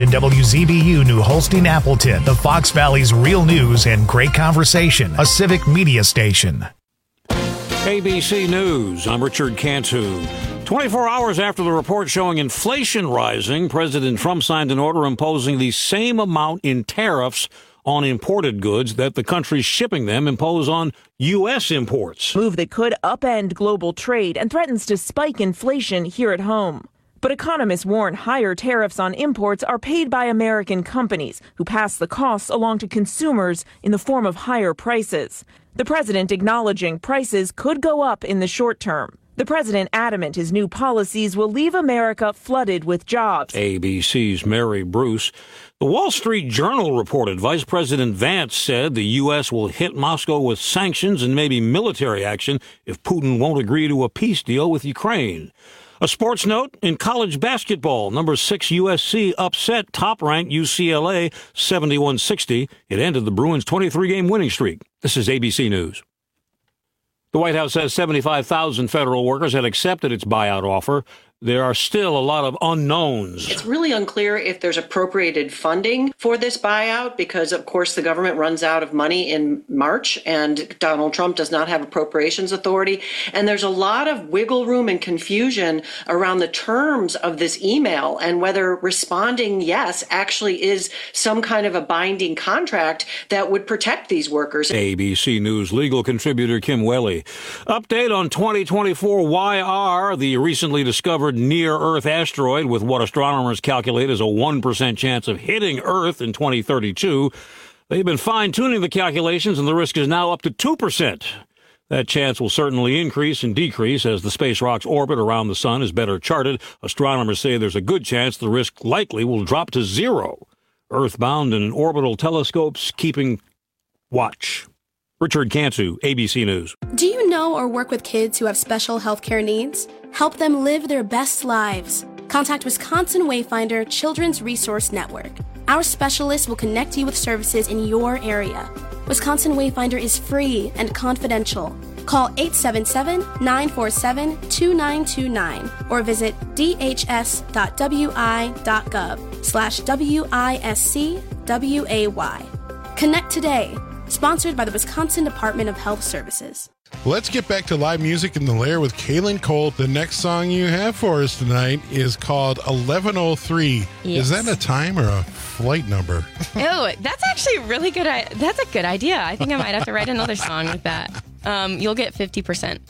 WZBU New Holstein Appleton, the Fox Valley's real news and great conversation, a civic media station. ABC News, I'm Richard Cantu. 24 hours after the report showing inflation rising, President Trump signed an order imposing the same amount in tariffs on imported goods that the countries shipping them impose on U.S. imports. Move that could upend global trade and threatens to spike inflation here at home. But economists warn higher tariffs on imports are paid by American companies who pass the costs along to consumers in the form of higher prices. The president acknowledging prices could go up in the short term. The president adamant his new policies will leave America flooded with jobs. ABC's Mary Bruce. The Wall Street Journal reported Vice President Vance said the U.S. will hit Moscow with sanctions and maybe military action if Putin won't agree to a peace deal with Ukraine. A sports note, in college basketball, number 6 USC upset top-ranked UCLA 71-60. It ended the Bruins' 23-game winning streak. This is ABC News. The White House says 75,000 federal workers had accepted its buyout offer. There are still a lot of unknowns. It's really unclear if there's appropriated funding for this buyout because, of course, the government runs out of money in March and Donald Trump does not have appropriations authority. And there's a lot of wiggle room and confusion around the terms of this email and whether responding yes actually is some kind of a binding contract that would protect these workers. ABC News legal contributor Kim Welly. Update on 2024 YR, the recently discovered near-Earth asteroid with what astronomers calculate as a 1% chance of hitting Earth in 2032. They've been fine-tuning the calculations, and the risk is now up to 2%. That chance will certainly increase and decrease as the space rock's orbit around the sun is better charted. Astronomers say there's a good chance the risk likely will drop to zero. Earthbound and orbital telescopes keeping watch. Richard Cantu, ABC News. Do you know or work with kids who have special healthcare needs? Help them live their best lives. Contact Wisconsin Wayfinder Children's Resource Network. Our specialists will connect you with services in your area. Wisconsin Wayfinder is free and confidential. Call 877-947-2929 or visit dhs.wi.gov/WISCWAY. Connect today. Sponsored by the Wisconsin Department of Health Services. Let's get back to live music in the Lair with Kaylin Cole. The next song you have for us tonight is called 1103. Yes. Is that a time or a flight number? Oh, that's actually really good. That's a good idea. I think I might have to write another song with that. You'll get 50%.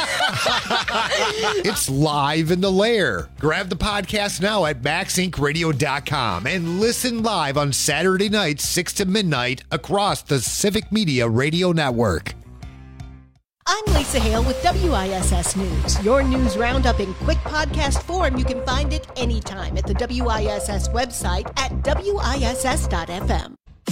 It's live in the Lair. Grab the podcast now at maxinkradio.com and listen live on Saturday nights, 6 to midnight across the Civic Media Radio Network. I'm Lisa Hale with WISS News. Your news roundup in quick podcast form. You can find it anytime at the WISS website at WISS.FM.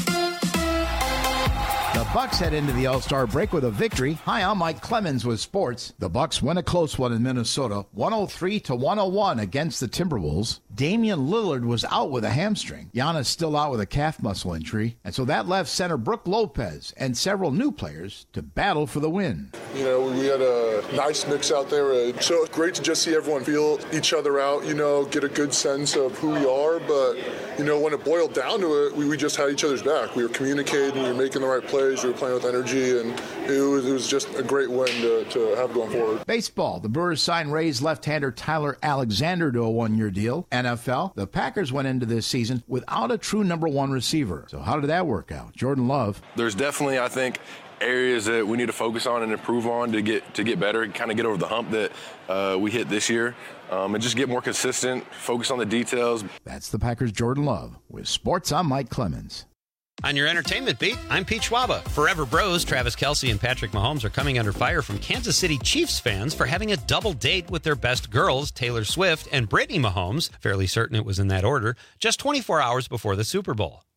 The Bucks head into the All-Star break with a victory. Hi, I'm Mike Clemens with sports. The Bucks win a close one in Minnesota, 103-101 against the Timberwolves. Damian Lillard was out with a hamstring. Giannis still out with a calf muscle injury. And so that left center Brook Lopez and several new players to battle for the win. You know, we had a nice mix out there. So it's great to just see everyone feel each other out, you know, get a good sense of who we are. But, you know, when it boiled down to it, we just had each other's back. We were communicating, we were making the right plays, we were playing with energy, and it was just a great win to have going forward. Baseball, the Brewers signed Rays left-hander Tyler Alexander to a one-year deal. NFL, the Packers went into this season without a true number one receiver. So how did that work out? Jordan Love. There's definitely, I think, areas that we need to focus on and improve on to get better, kind of get over the hump that we hit this year, and just get more consistent, focus on the details. That's the Packers' Jordan Love. With sports, I'm Mike Clemens. On your entertainment beat, I'm Pete Schwaba. Forever Bros, Travis Kelce and Patrick Mahomes are coming under fire from Kansas City Chiefs fans for having a double date with their best girls, Taylor Swift and Brittany Mahomes, fairly certain it was in that order, just 24 hours before the Super Bowl.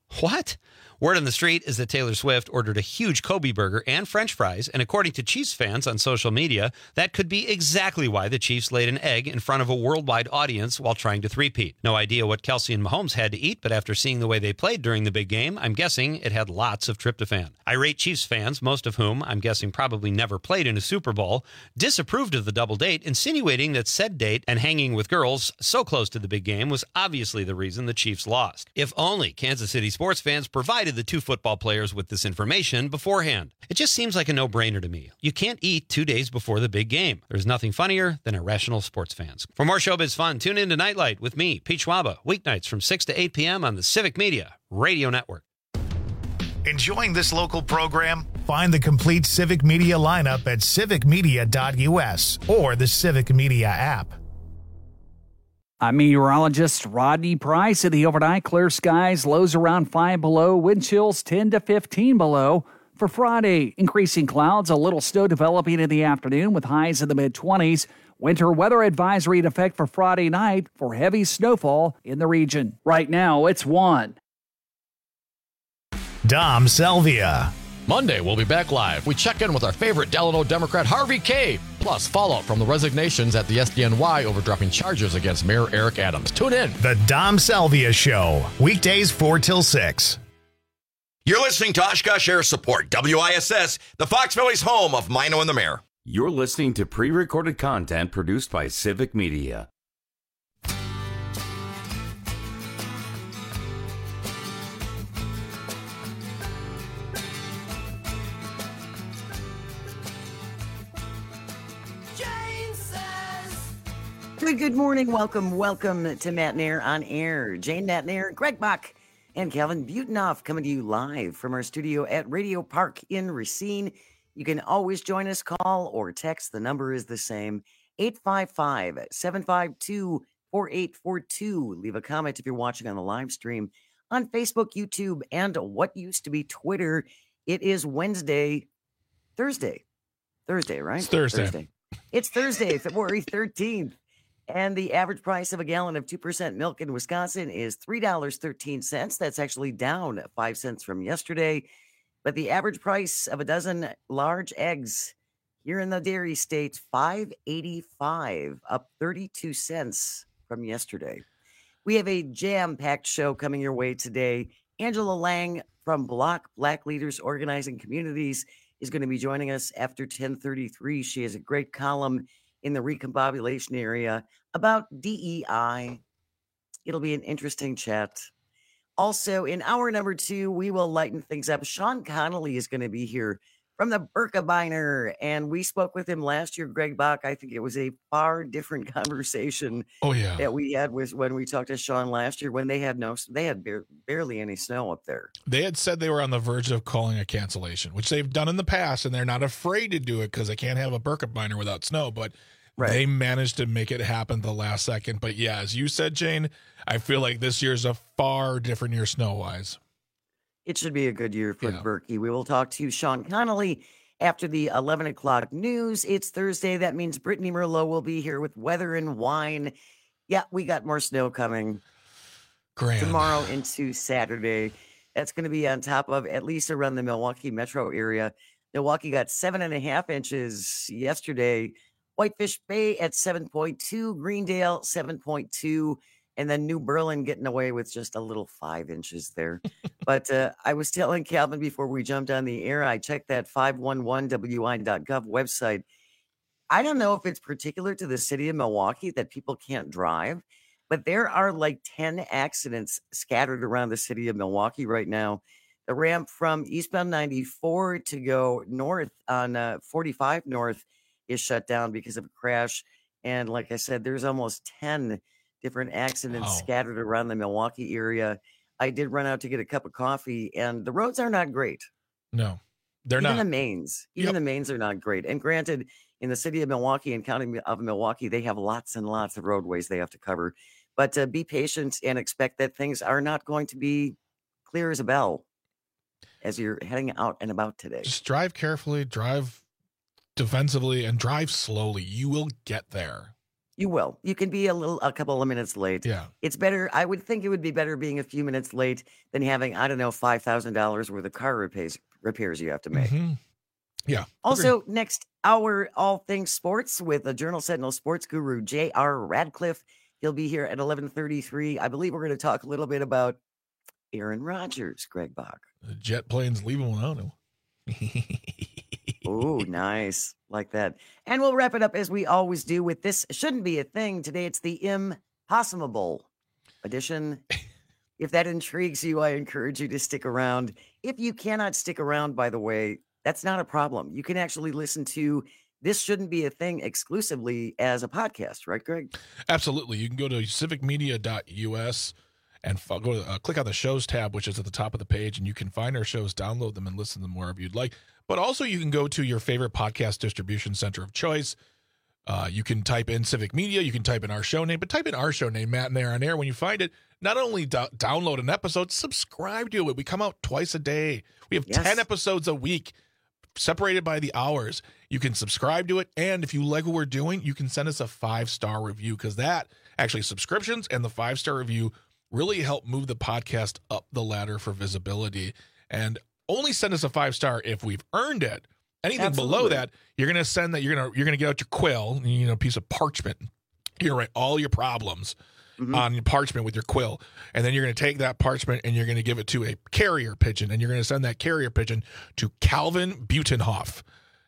What? Word on the street is that Taylor Swift ordered a huge Kobe burger and French fries, and according to Chiefs fans on social media, that could be exactly why the Chiefs laid an egg in front of a worldwide audience while trying to three-peat. No idea what Kelce and Mahomes had to eat, but after seeing the way they played during the big game, I'm guessing it had lots of tryptophan. Irate Chiefs fans, most of whom I'm guessing probably never played in a Super Bowl, disapproved of the double date, insinuating that said date and hanging with girls so close to the big game was obviously the reason the Chiefs lost. If only Kansas City sports fans provided the two football players with this information beforehand. It just seems like a no-brainer to me. You can't eat 2 days before the big game. There's nothing funnier than irrational sports fans. For more showbiz fun, tune in to Nightlight with me, Pete Schwaba, weeknights from 6 to 8 p.m. on the Civic Media Radio Network. Enjoying this local program? Find the complete Civic Media lineup at civicmedia.us or the Civic Media app. I'm meteorologist Rodney Price. In the overnight, clear skies, lows around 5 below, wind chills 10 to 15 below. For Friday, increasing clouds, a little snow developing in the afternoon with highs in the mid-20s. Winter weather advisory in effect for Friday night for heavy snowfall in the region. Right now, it's 1. Dom Salvia. Monday, we'll be back live. We check in with our favorite Delano Democrat, Harvey Kaye. Plus, fallout from the resignations at the SDNY over dropping charges against Mayor Eric Adams. Tune in. The Dom Salvia Show. Weekdays 4 till 6. You're listening to Oshkosh Air Support, WISS, the Fox Valley's home of Mino and the Mayor. You're listening to pre-recorded content produced by Civic Media. Good morning. Welcome to Matt Nair on Air. Jane Matt Nair, Greg Bach, and Calvin Butenhoff coming to you live from our studio at Radio Park in Racine. You can always join us, call or text. The number is the same, 855-752-4842. Leave a comment if you're watching on the live stream on Facebook, YouTube, and what used to be Twitter. It is Thursday, right? It's Thursday. It's Thursday, February 13th. And the average price of a gallon of 2% milk in Wisconsin is $3.13. That's actually down 5 cents from yesterday. But the average price of a dozen large eggs here in the dairy state, $5.85, up 32 cents from yesterday. We have a jam-packed show coming your way today. Angela Lang from Block Black Leaders Organizing Communities is going to be joining us after 10:33. She has a great column in the recombobulation area about DEI. It'll be an interesting chat. Also, in hour number 2, we will lighten things up. Sean Connolly is going to be here from the Birkebeiner, and we spoke with him last year, Greg Bach. I think it was a far different conversation that we had with when we talked to Sean last year when they had barely any snow up there. They had said they were on the verge of calling a cancellation, which they've done in the past, and they're not afraid to do it because they can't have a Birkebeiner without snow, but they managed to make it happen the last second. But yeah, as you said, Jane, I feel like this year's a far different year snow-wise. It should be a good year for Berkey. We will talk to Sean Connolly after the 11 o'clock news. It's Thursday. That means Brittany Merlot will be here with weather and wine. Yeah, we got more snow coming tomorrow into Saturday. That's going to be on top of at least around the Milwaukee metro area. Milwaukee got 7.5 inches yesterday. Whitefish Bay at 7.2, Greendale 7.2, and then New Berlin getting away with just a little 5 inches there. But I was telling Calvin before we jumped on the air, I checked that 511wi.gov website. I don't know if it's particular to the city of Milwaukee that people can't drive, but there are like 10 accidents scattered around the city of Milwaukee right now. The ramp from eastbound 94 to go north on 45 north is shut down because of a crash. And like I said, there's almost 10 different accidents scattered around the Milwaukee area. I did run out to get a cup of coffee, and the roads are not great. No, they're not. Even the mains are not great. And granted, in the city of Milwaukee and county of Milwaukee, they have lots and lots of roadways they have to cover. But be patient and expect that things are not going to be clear as a bell as you're heading out and about today. Just drive carefully, drive defensively, and drive slowly. You will get there. You will. You can be a couple of minutes late. Yeah. It's better. I would think it would be better being a few minutes late than having, I don't know, $5,000 worth of car repairs you have to make. Mm-hmm. Yeah. Also, next hour, all things sports with the Journal Sentinel sports guru, J.R. Radcliffe. He'll be here at 11:33. I believe we're going to talk a little bit about Aaron Rodgers, Greg Bach. The jet planes leaving without him. Oh, nice. Like that. And we'll wrap it up as we always do with This Shouldn't Be a Thing. Today it's the Impossible edition. If that intrigues you, I encourage you to stick around. If you cannot stick around, by the way, that's not a problem. You can actually listen to This Shouldn't Be a Thing exclusively as a podcast, right, Greg? Absolutely. You can go to civicmedia.us and go to, click on the shows tab, which is at the top of the page, and you can find our shows, download them, and listen to them wherever you'd like. But also you can go to your favorite podcast distribution center of choice. You can type in Civic Media. You can type in our show name, but type in our show name, Matt and There on Air. When you find it, not only download an episode, subscribe to it. We come out twice a day. We have 10 episodes a week separated by the hours. You can subscribe to it. And if you like what we're doing, you can send us a 5-star review, because that actually subscriptions and the 5-star review really help move the podcast up the ladder for visibility. And only send us a 5-star if we've earned it. Anything below that, you're gonna send that. You're gonna get out your quill, a piece of parchment. You're gonna write all your problems on parchment with your quill, and then you're gonna take that parchment and you're gonna give it to a carrier pigeon, and you're gonna send that carrier pigeon to Calvin Butenhoff.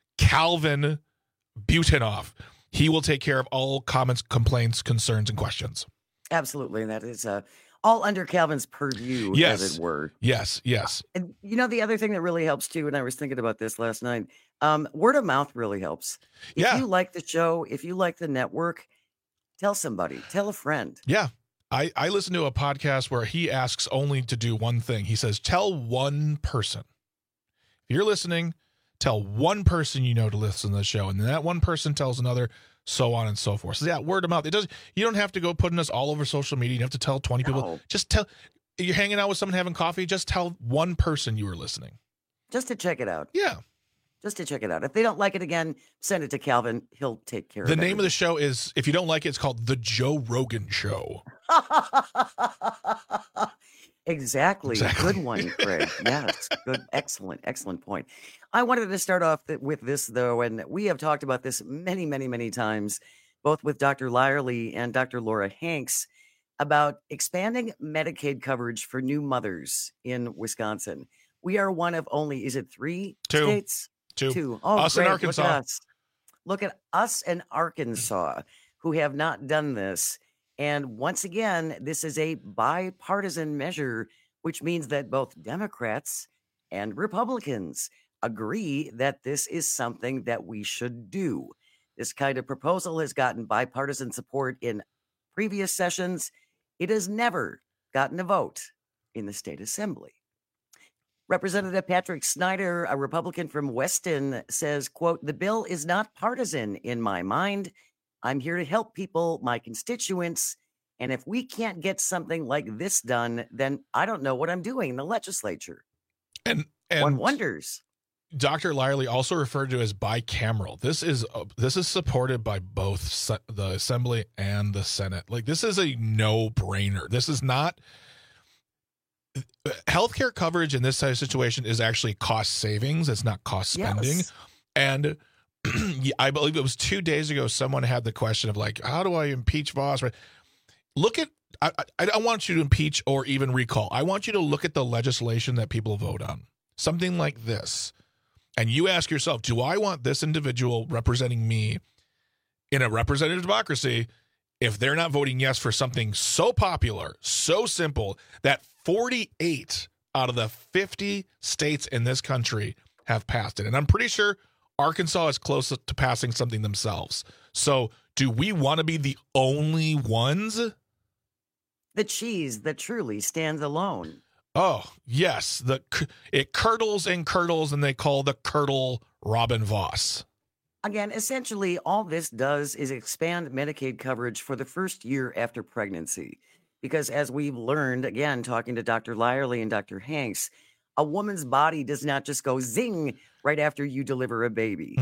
Calvin Butenhoff. He will take care of all comments, complaints, concerns, and questions. Absolutely, and that is all under Calvin's purview, as it were. Yes. And the other thing that really helps too, and I was thinking about this last night, word of mouth really helps. If you like the show, if you like the network, tell somebody, tell a friend. Yeah. I listen to a podcast where he asks only to do one thing. He says, tell one person. If you're listening, tell one person you know to listen to the show. And then that one person tells another, so on and so forth. So yeah, word of mouth. You don't have to go putting us all over social media. You don't have to tell 20 people. Just tell, you're hanging out with someone having coffee, just tell one person you were listening. Just to check it out. Yeah. Just to check it out. If they don't like it again, send it to Calvin. He'll take care of it. The name of the show is, if you don't like it, it's called The Joe Rogan Show. Exactly. Good one, Craig. Yes. Good. Excellent point. I wanted to start off with this, though, and we have talked about this many, many, many times, both with Dr. Lyerly and Dr. Laura Hanks, about expanding Medicaid coverage for new mothers in Wisconsin. We are one of only, is it 3 states? Two. Oh, us great. and Arkansas. Look at us and Arkansas, who have not done this. And once again, this is a bipartisan measure, which means that both Democrats and Republicans agree that this is something that we should do. This kind of proposal has gotten bipartisan support in previous sessions. It has never gotten a vote in the state assembly. Representative Patrick Snyder, a Republican from Weston, says, quote, "The bill is not partisan in my mind. I'm here to help people, my constituents. And if we can't get something like this done, then I don't know what I'm doing in the legislature." And one wonders. Dr. Lyerly also referred to as bicameral. This is supported by both the Assembly and the Senate. Like, this is a no-brainer. This is not healthcare coverage in this type of situation is actually cost savings. It's not cost spending. Yes. And I believe it was 2 days ago, someone had the question of like, how do I impeach Voss? Look at, I don't want you to impeach or even recall. I want you to look at the legislation that people vote on. Something like this. And you ask yourself, do I want this individual representing me in a representative democracy if they're not voting yes for something so popular, so simple, that 48 out of the 50 states in this country have passed it? And I'm pretty sure Arkansas is close to passing something themselves. So do we want to be the only ones? The cheese that truly stands alone. Oh, yes. It curdles and curdles, and they call the curdle Robin Voss. Again, essentially, all this does is expand Medicaid coverage for the first year after pregnancy. Because as we've learned, again, talking to Dr. Lyerly and Dr. Hanks, a woman's body does not just go zing right after you deliver a baby.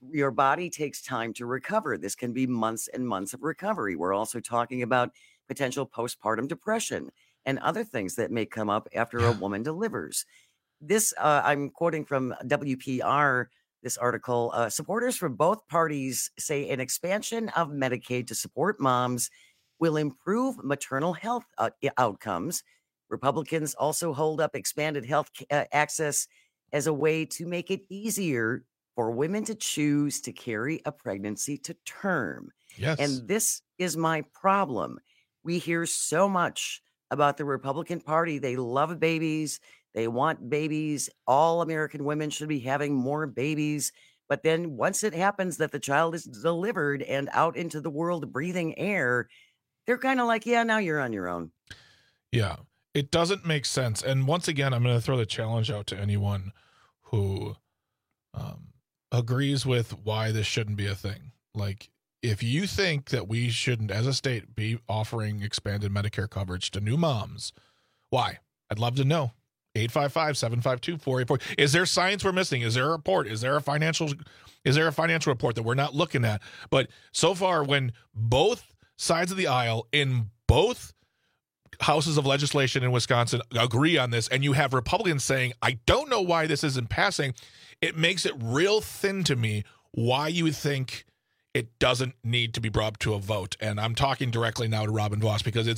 your body takes time to recover. This can be months and months of recovery. We're also talking about potential postpartum depression and other things that may come up after a woman delivers. This, I'm quoting from WPR, this article, supporters from both parties say an expansion of Medicaid to support moms will improve maternal health outcomes. Republicans also hold up expanded health access as a way to make it easier for women to choose to carry a pregnancy to term. Yes. And this is my problem. We hear so much about the Republican Party. They love babies. They want babies. All American women should be having more babies. But then once it happens that the child is delivered and out into the world breathing air, they're kind of like, yeah, now you're on your own. Yeah, it doesn't make sense. And once again, I'm going to throw the challenge out to anyone who agrees with why this shouldn't be a thing. Like, if you think that we shouldn't, as a state, be offering expanded Medicare coverage to new moms, why? I'd love to know. 855-752-4840. Is there science we're missing? Is there a report? Is there a financial report that we're not looking at? But so far, when both sides of the aisle in both houses of legislation in Wisconsin agree on this, and you have Republicans saying, I don't know why this isn't passing, it makes it real thin to me why you think it doesn't need to be brought up to a vote. And I'm talking directly now to Robin Vos, because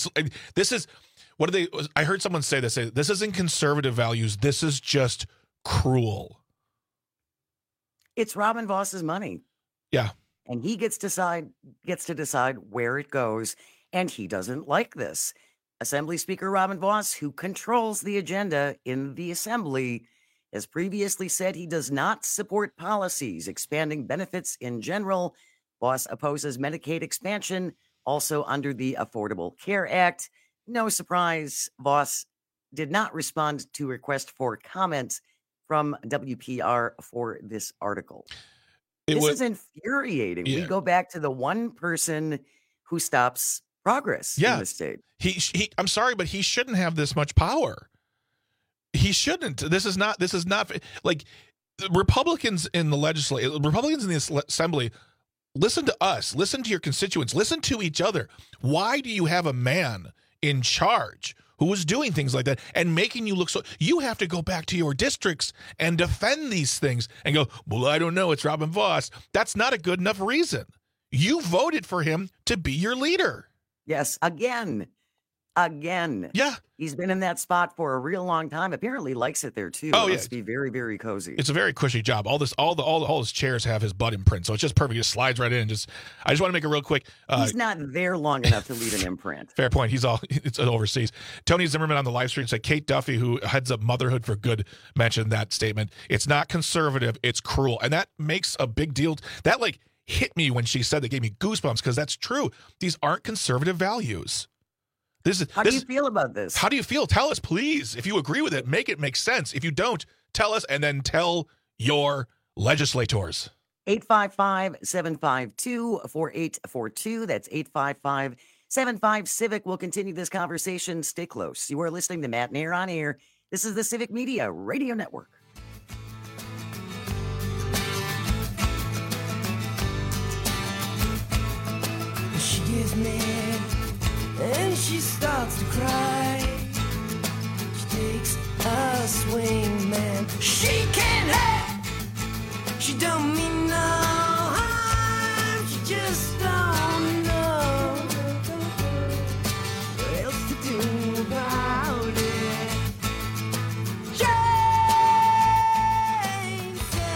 I heard someone say this isn't conservative values. This is just cruel. It's Robin Vos's money. Yeah. And he gets to decide where it goes. And he doesn't like this. Assembly Speaker Robin Vos, who controls the agenda in the Assembly, has previously said he does not support policies expanding benefits in general. Vos opposes Medicaid expansion, also under the Affordable Care Act. No surprise, Vos did not respond to request for comment from WPR for this article. This is infuriating. Yeah. We go back to the one person who stops progress in the state. I'm sorry, but he shouldn't have this much power. He shouldn't. This is not like Republicans in the Assembly. Listen to us. Listen to your constituents. Listen to each other. Why do you have a man in charge who is doing things like that and making you look so? You have to go back to your districts and defend these things and go, well, I don't know, it's Robin Vos. That's not a good enough reason. You voted for him to be your leader. Yes, again. Yeah. He's been in that spot for a real long time. Apparently likes it there too. It must be very, very cozy. It's a very cushy job. All his chairs have his butt imprint, so it's just perfect. It just slides right in. I just want to make it real quick. He's not there long enough to leave an imprint. Fair point. It's overseas. Tony Zimmerman on the live stream said Kate Duffy, who heads up Motherhood for Good, mentioned that statement. It's not conservative, it's cruel. And that makes a big deal. That hit me when she said that, gave me goosebumps, because that's true. These aren't conservative values. How do you feel about this? How do you feel? Tell us, please. If you agree with it, make it make sense. If you don't, tell us, and then tell your legislators. 855-752-4842. That's 855-75-CIVIC. We'll continue this conversation. Stay close. You are listening to Matt Nair on Air. This is the Civic Media Radio Network. She gives me and she starts to cry. She takes a swing, man. She can't help. She don't mean no harm. She just don't know what else to do about it. Jane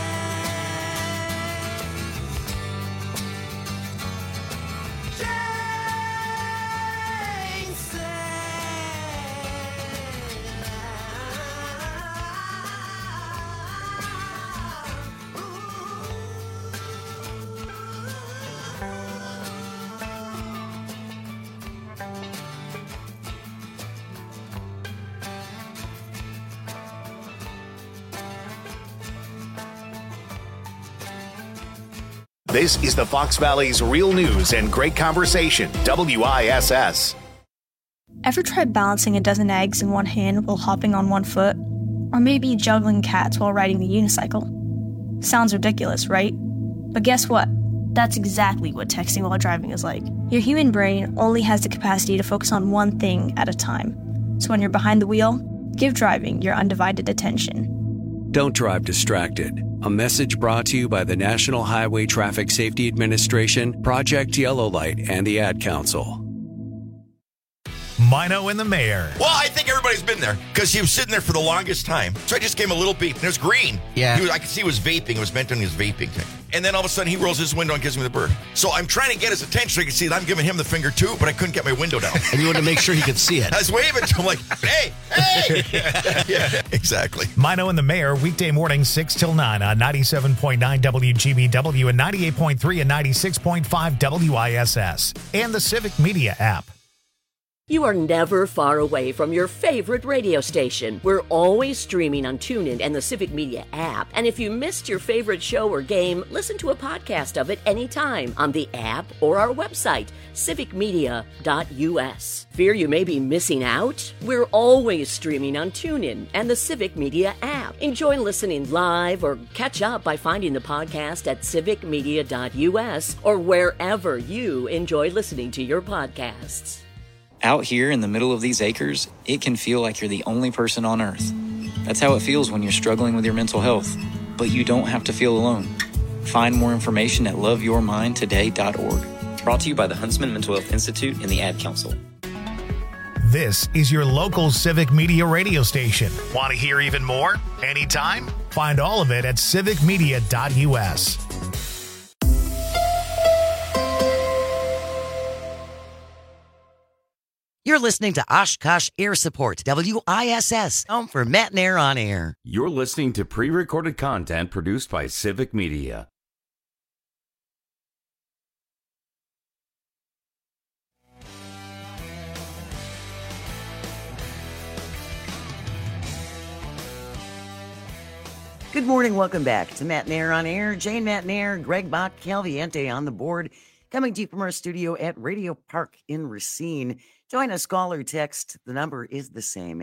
This is the Fox Valley's Real News and Great Conversation, WISS. Ever tried balancing a dozen eggs in one hand while hopping on one foot? Or maybe juggling cats while riding the unicycle? Sounds ridiculous, right? But guess what? That's exactly what texting while driving is like. Your human brain only has the capacity to focus on one thing at a time. So when you're behind the wheel, give driving your undivided attention. Don't drive distracted. A message brought to you by the National Highway Traffic Safety Administration, Project Yellow Light, and the Ad Council. Mino and the Mayor. Well, I think everybody's been there because he was sitting there for the longest time. So I just gave him a little beep, and it was green. Yeah. I could see he was vaping. It was meant on his vaping thing. And then all of a sudden, he rolls his window and gives me the bird. So I'm trying to get his attention so he can see that I'm giving him the finger too, but I couldn't get my window down. And you wanted to make sure he could see it. I was waving to him like, hey. Yeah, exactly. Mino and the Mayor, weekday morning 6 till 9 on 97.9 WGBW and 98.3 and 96.5 WISS. And the Civic Media app. You are never far away from your favorite radio station. We're always streaming on TuneIn and the Civic Media app. And if you missed your favorite show or game, listen to a podcast of it anytime on the app or our website, civicmedia.us. Fear you may be missing out? We're always streaming on TuneIn and the Civic Media app. Enjoy listening live or catch up by finding the podcast at civicmedia.us or wherever you enjoy listening to your podcasts. Out here in the middle of these acres, it can feel like you're the only person on Earth. That's how it feels when you're struggling with your mental health. But you don't have to feel alone. Find more information at loveyourmindtoday.org. Brought to you by the Huntsman Mental Health Institute and the Ad Council. This is your local Civic Media radio station. Want to hear even more? Anytime? Find all of it at civicmedia.us. You're listening to Oshkosh Air Support, WISS, home for Matt and Air on Air. You're listening to pre-recorded content produced by Civic Media. Good morning. Welcome back to Matt and Air on Air. Jane Matt and Air, Greg Bach, Calviente on the board, coming to you from our studio at Radio Park in Racine. Join us, call or text. The number is the same,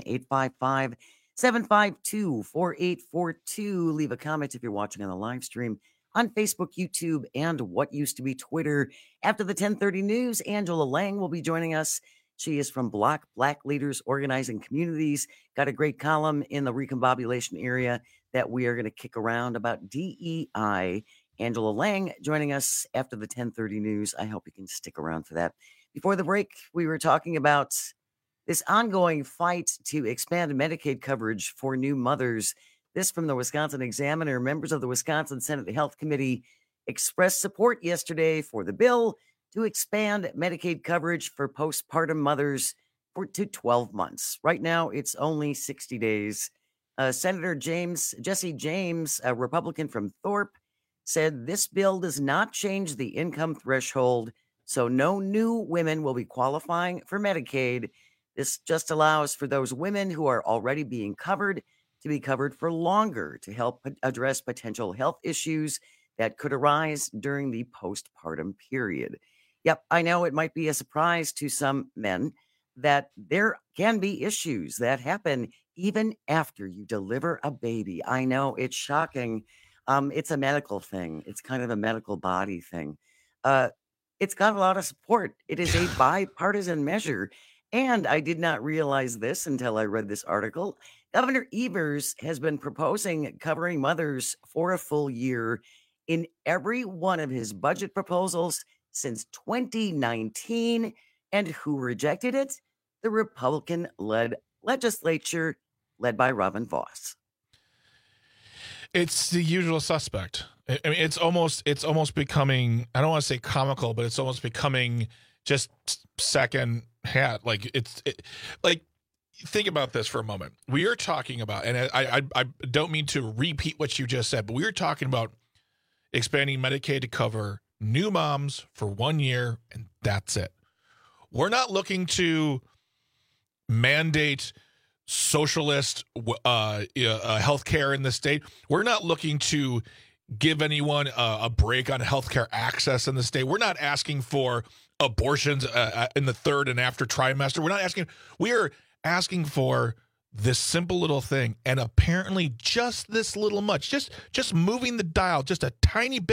855-752-4842. Leave a comment if you're watching on the live stream on Facebook, YouTube, and what used to be Twitter. After the 10:30 news, Angela Lang will be joining us. She is from Black Leaders Organizing Communities. Got a great column in the recombobulation area that we are going to kick around about DEI. Angela Lang joining us after the 10:30 news. I hope you can stick around for that. Before the break, we were talking about this ongoing fight to expand Medicaid coverage for new mothers. This from the Wisconsin Examiner. Members of the Wisconsin Senate Health Committee expressed support yesterday for the bill to expand Medicaid coverage for postpartum mothers to 12 months. Right now, it's only 60 days. Senator Jesse James, a Republican from Thorpe, said this bill does not change the income threshold, so no new women will be qualifying for Medicaid. This just allows for those women who are already being covered to be covered for longer to help address potential health issues that could arise during the postpartum period. Yep, I know it might be a surprise to some men that there can be issues that happen even after you deliver a baby. I know it's shocking. It's a medical thing. It's kind of a medical body thing. It's got a lot of support. It is a bipartisan measure. And I did not realize this until I read this article. Governor Evers has been proposing covering mothers for a full year in every one of his budget proposals since 2019. And who rejected it? The Republican-led legislature led by Robin Vos. It's the usual suspect. I mean, it's almost becoming, I don't want to say comical, but it's almost becoming just second hat. Like think about this for a moment. We are talking about, and I don't mean to repeat what you just said, but we are talking about expanding Medicaid to cover new moms for 1 year, and that's it. We're not looking to mandate socialist health care in the state. We're not looking to give anyone a break on healthcare access in the state. We're not asking for abortions in the third and after trimester. We are asking for this simple little thing, and apparently just this little much, just moving the dial just a tiny bit,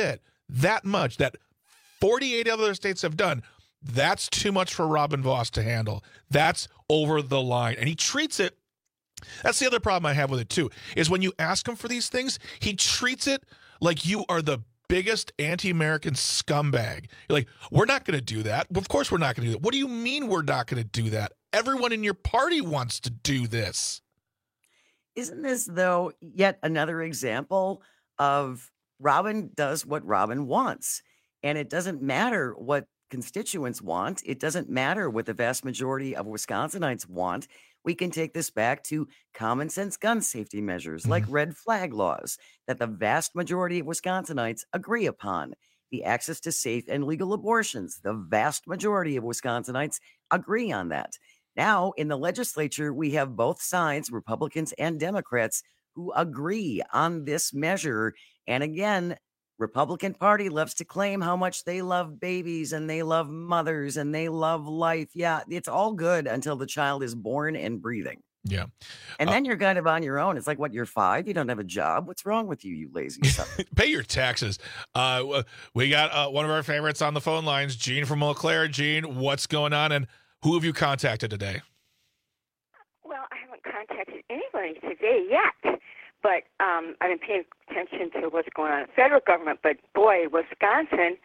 that much that 48 other states have done, that's too much for Robin Vos to handle. That's over the line. And he treats it, that's the other problem I have with it too, is when you ask him for these things, he treats it like you are the biggest anti-American scumbag. You're like, we're not going to do that. Of course we're not going to do that. What do you mean we're not going to do that? Everyone in your party wants to do this. Isn't this, though, yet another example of Robin does what Robin wants? And it doesn't matter what constituents want. It doesn't matter what the vast majority of Wisconsinites want. We can take this back to common sense gun safety measures like red flag laws that the vast majority of Wisconsinites agree upon. The access to safe and legal abortions, the vast majority of Wisconsinites agree on that. Now, in the legislature, we have both sides, Republicans and Democrats, who agree on this measure. And again, Republican Party loves to claim how much they love babies and they love mothers and they love life. Yeah, it's all good until the child is born and breathing. Yeah. And then you're kind of on your own. It's like, what, you're 5? You don't have a job? What's wrong with you, you lazy son? Pay your taxes. We got one of our favorites on the phone lines, Gene from Eau Claire. Gene, what's going on and who have you contacted today? Well, I haven't contacted anybody today yet. But I've been paying attention to what's going on in the federal government. But, boy, Wisconsin,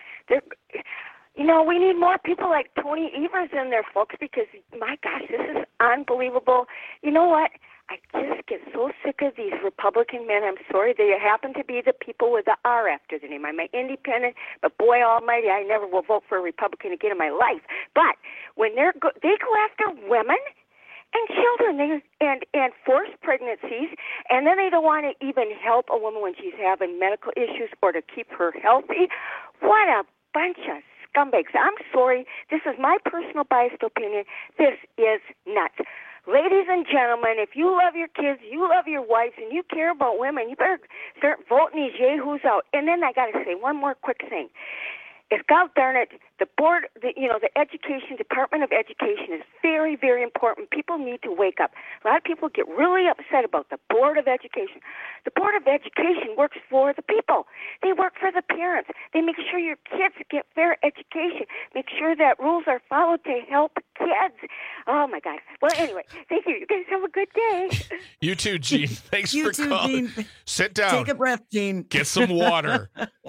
we need more people like Tony Evers in there, folks, because, my gosh, this is unbelievable. You know what? I just get so sick of these Republican men. I'm sorry. They happen to be the people with the R after the name. I'm an independent, but, boy almighty, I never will vote for a Republican again in my life. But when they go after women and children, and forced pregnancies, and then they don't want to even help a woman when she's having medical issues or to keep her healthy. What a bunch of scumbags. I'm sorry. This is my personal biased opinion. This is nuts. Ladies and gentlemen, if you love your kids, you love your wives, and you care about women, you better start voting these yahoos out. And then I got to say one more quick thing. If, God darn it, the board, the education, Department of Education is very, very important. People need to wake up. A lot of people get really upset about the Board of Education. The Board of Education works for the people. They work for the parents. They make sure your kids get fair education. Make sure that rules are followed to help kids. Oh, my God. Well, anyway, thank you. You guys have a good day. You too, Gene. Thanks You for too, calling. Gene. Sit down. Take a breath, Gene. Get some water.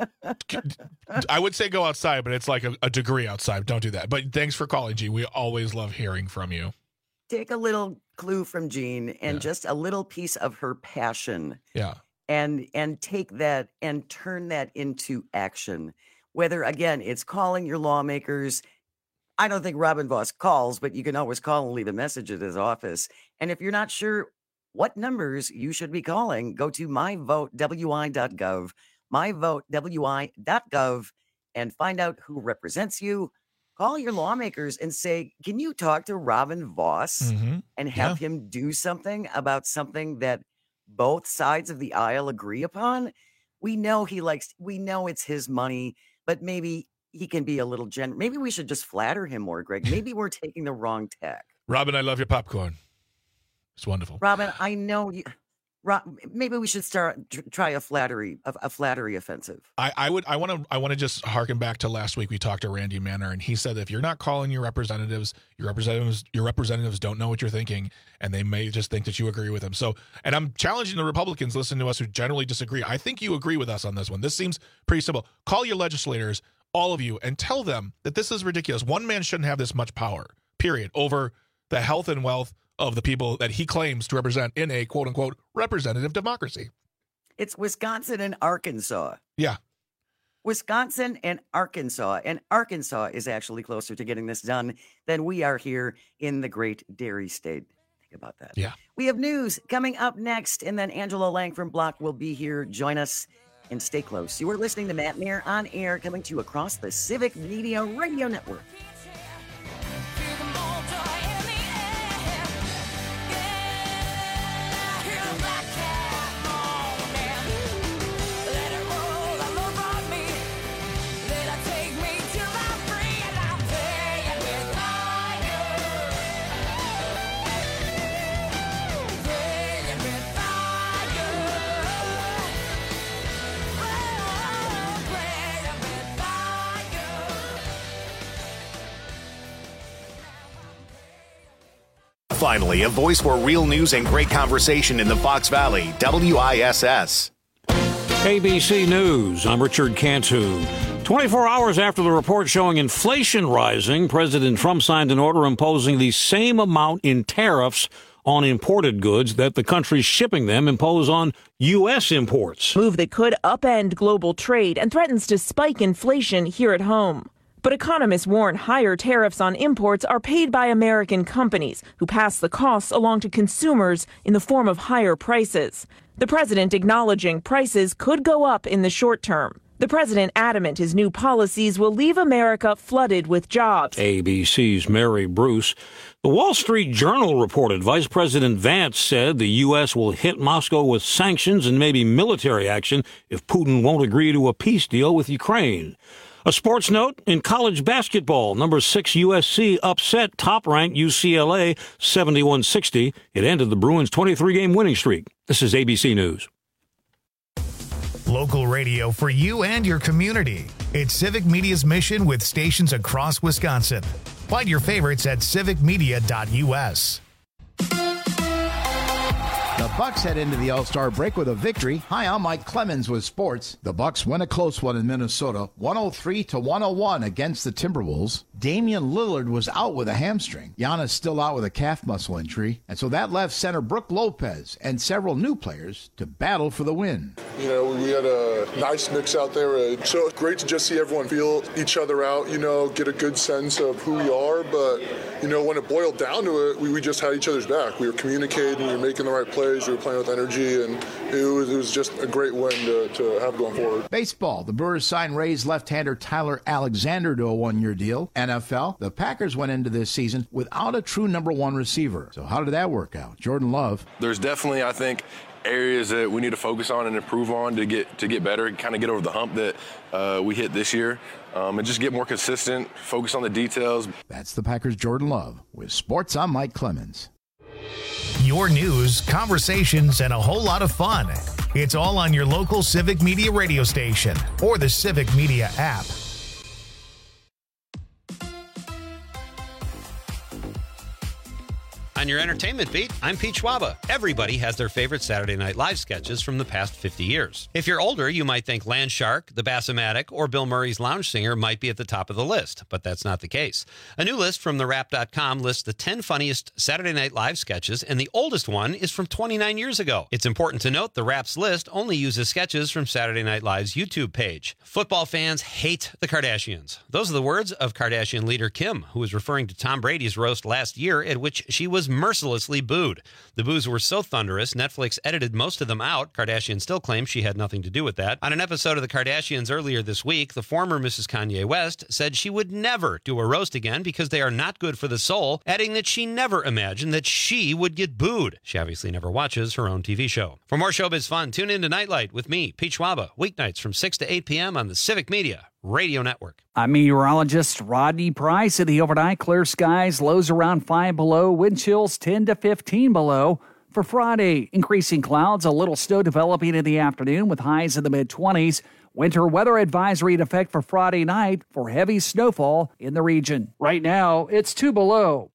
I would say go outside, but it's like a degree outside. Don't do that. But thanks for calling, Gene. We always love hearing from you. Take a little clue from Jean and just a little piece of her passion. Yeah. And take that and turn that into action. Whether, again, it's calling your lawmakers. I don't think Robin Vos calls, but you can always call and leave a message at his office. And if you're not sure what numbers you should be calling, go to myvotewi.gov, myvotewi.gov, and find out who represents you. Call your lawmakers and say, can you talk to Robin Vos and have him do something about something that both sides of the aisle agree upon? We know we know it's his money, but maybe he can be a little generous. Maybe we should just flatter him more, Greg. Maybe we're taking the wrong tack. Robin, I love your popcorn. It's wonderful. Robin, I know you. Maybe we should try a flattery offensive. I want to just harken back to last week. We talked to Randy Manor, and he said if you're not calling your representatives don't know what you're thinking, and they may just think that you agree with them. So, and I'm challenging the Republicans listening to us who generally disagree. I think you agree with us on this one. This seems pretty simple. Call your legislators, all of you, and tell them that this is ridiculous. One man shouldn't have this much power, period, over the health and wealth of the people that he claims to represent in a quote-unquote representative democracy. It's Wisconsin and Arkansas. Yeah. Wisconsin and Arkansas. And Arkansas is actually closer to getting this done than we are here in the great dairy state. Think about that. Yeah. We have news coming up next, and then Angela Lang from Block will be here. Join us and stay close. You are listening to Matt Mayer on Air, coming to you across the Civic Media Radio Network. finally, a voice for real news and great conversation in the Fox Valley, WISS. ABC News, I'm Richard Cantu. 24 hours after the report showing inflation rising, President Trump signed an order imposing the same amount in tariffs on imported goods that the countries shipping them impose on U.S. imports. Move that could upend global trade and threatens to spike inflation here at home. But economists warn higher tariffs on imports are paid by American companies who pass the costs along to consumers in the form of higher prices. The president acknowledging prices could go up in the short term. The president adamant his new policies will leave America flooded with jobs. ABC's Mary Bruce. The Wall Street Journal reported Vice President Vance said the U.S. will hit Moscow with sanctions and maybe military action if Putin won't agree to a peace deal with Ukraine. A sports note, in college basketball, number 6 USC upset top-ranked UCLA 71-60. It ended the Bruins' 23-game winning streak. This is ABC News. Local radio for you and your community. It's Civic Media's mission with stations across Wisconsin. Find your favorites at civicmedia.us. The Bucks head into the All-Star break with a victory. Hi, I'm Mike Clemens with sports. The Bucks win a close one in Minnesota, 103-101 against the Timberwolves. Damian Lillard was out with a hamstring. Giannis still out with a calf muscle injury. And so that left center Brook Lopez and several new players to battle for the win. You know, we had a nice mix out there. So it's great to just see everyone feel each other out, you know, get a good sense of who we are. But, you know, when it boiled down to it, we just had each other's back. We were communicating, we were making the right plays, we were playing with energy, and it was just a great win to have going forward. Baseball, the Brewers signed Rays left-hander Tyler Alexander to a one-year deal. NFL, the Packers went into this season without a true number one receiver. So how did that work out? Jordan Love. There's definitely, I think, areas that we need to focus on and improve on to get better, kind of get over the hump that we hit this year, and just get more consistent, focus on the details. That's the Packers' Jordan Love. With sports, I'm Mike Clemens. Your news, conversations, and a whole lot of fun. It's all on your local Civic Media radio station or the Civic Media app. On your entertainment beat, I'm Pete Schwaba. Everybody has their favorite Saturday Night Live sketches from the past 50 years. If you're older, you might think Land Shark, The Bassomatic, or Bill Murray's Lounge Singer might be at the top of the list, but that's not the case. A new list from TheWrap.com lists the 10 funniest Saturday Night Live sketches, and the oldest one is from 29 years ago. It's important to note The Wrap's list only uses sketches from Saturday Night Live's YouTube page. Football fans hate the Kardashians. Those are the words of Kardashian leader Kim, who was referring to Tom Brady's roast last year at which she was mercilessly booed. The boos were so thunderous, Netflix edited most of them out. Kardashian still claims she had nothing to do with that. On an episode of The Kardashians earlier this week, the former Mrs. Kanye West said she would never do a roast again because they are not good for the soul, adding that she never imagined that she would get booed. She obviously never watches her own TV show. For more showbiz fun, tune in to Nightlight with me, Pete Schwaba, weeknights from 6 to 8 p.m. on the Civic Media Radio Network. I'm meteorologist Rodney Price. At the overnight, clear skies, lows around 5 below, wind chills 10 to 15 below. For Friday, increasing clouds, a little snow developing in the afternoon with highs in the mid-20s. Winter weather advisory in effect for Friday night for heavy snowfall in the region. Right now, it's 2 below.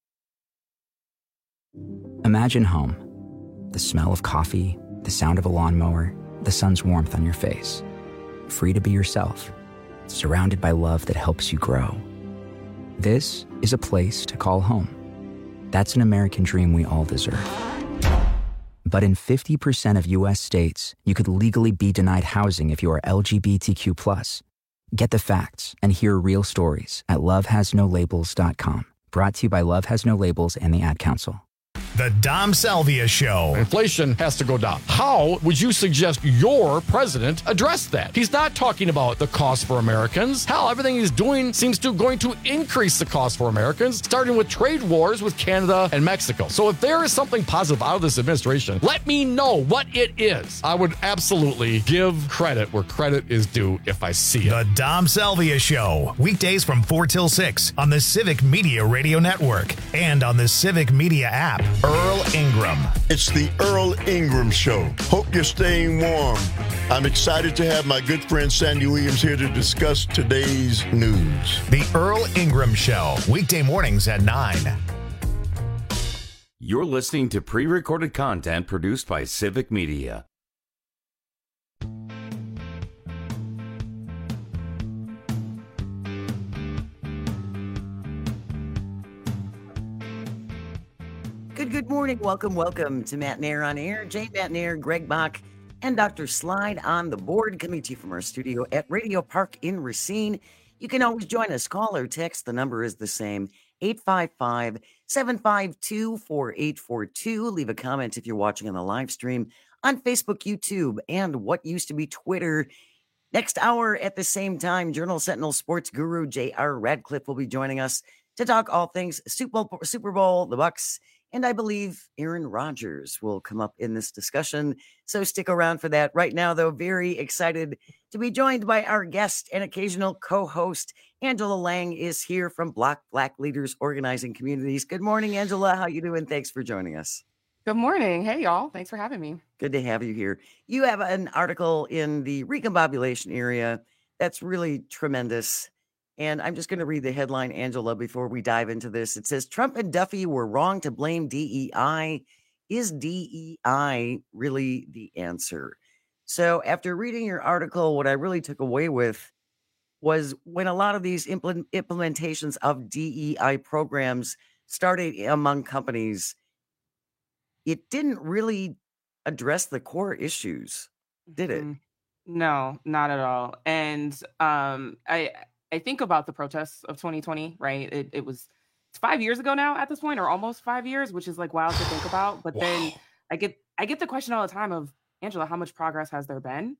Imagine home. The smell of coffee, the sound of a lawnmower, the sun's warmth on your face. Free to be yourself. Surrounded by love that helps you grow. This is a place to call home. That's an American dream we all deserve. But in 50% of U.S. states, you could legally be denied housing if you are LGBTQ+. Get the facts and hear real stories at lovehasnolabels.com. Brought to you by Love Has No Labels and the Ad Council. The Dom Salvia Show. Inflation has to go down. How would you suggest your president address that? He's not talking about the cost for Americans. Hell, everything he's doing seems to going to increase the cost for Americans, starting with trade wars with Canada and Mexico. So if there is something positive out of this administration, let me know what it is. I would absolutely give credit where credit is due if I see it. The Dom Salvia Show. Weekdays from 4 till 6 on the Civic Media Radio Network and on the Civic Media app. Earl Ingram. It's the Earl Ingram Show. Hope you're staying warm. I'm excited to have my good friend Sandy Williams here to discuss today's news. The Earl Ingram Show. Weekday mornings at 9. You're listening to pre-recorded content produced by Civic Media. Good morning. Welcome to Matt Nair on Air. Jay Matt Nair, Greg Bach, and Dr. Slide on the board, coming to you from our studio at Radio Park in Racine. You can always join us. Call or text. The number is the same, 855-752-4842. Leave a comment if you're watching on the live stream on Facebook, YouTube, and what used to be Twitter. Next hour at the same time, Journal Sentinel sports guru J.R. Radcliffe will be joining us to talk all things Super Bowl, the Bucs, and I believe Aaron Rodgers will come up in this discussion. So stick around for that. Right now, though, very excited to be joined by our guest and occasional co-host. Angela Lang is here from Black Leaders Organizing Communities. Good morning, Angela. How you doing? Thanks for joining us. Good morning. Hey, y'all. Thanks for having me. Good to have you here. You have an article in the recombobulation area that's really tremendous. And I'm just going to read the headline, Angela, before we dive into this. It says, Trump and Duffy were wrong to blame DEI. Is DEI really the answer? So after reading your article, what I really took away with was when a lot of these implementations of DEI programs started among companies, it didn't really address the core issues, did it? No, not at all. And I think about the protests of 2020, right? It's 5 years ago now at this point, or almost 5 years, which is like wild to think about. But then I get the question all the time of, Angela, how much progress has there been?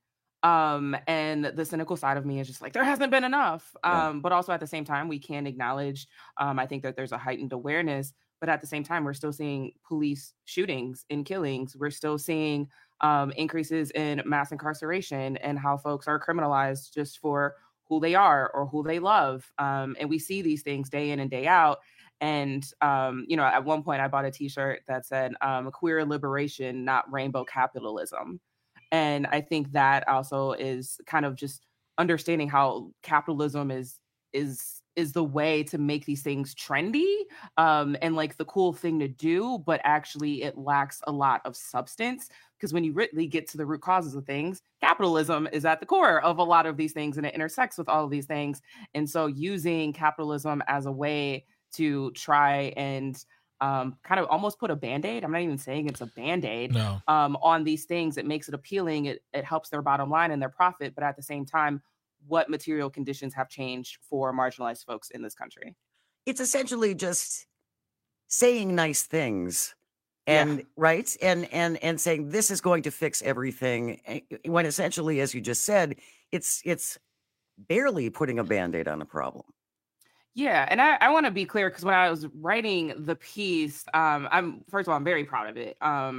And the cynical side of me is just like, there hasn't been enough. But also at the same time, we can acknowledge, I think that there's a heightened awareness, but at the same time, we're still seeing police shootings and killings. We're still seeing increases in mass incarceration and how folks are criminalized just for who they are or who they love. And we see these things day in and day out. And, at one point I bought a t-shirt that said, queer liberation, not rainbow capitalism. And I think that also is kind of just understanding how capitalism is the way to make these things trendy and like the cool thing to do, but actually it lacks a lot of substance. Because when you really get to the root causes of things, capitalism is at the core of a lot of these things and it intersects with all of these things. And so using capitalism as a way to try and kind of almost put a Band-Aid, I'm not even saying it's a Band-Aid, on these things, it makes it appealing. It helps their bottom line and their profit. But at the same time, what material conditions have changed for marginalized folks in this country? It's essentially just saying nice things. And right. And saying this is going to fix everything, when essentially, as you just said, it's barely putting a Band-Aid on a problem. Yeah. And I want to be clear, because when I was writing the piece, I'm very proud of it.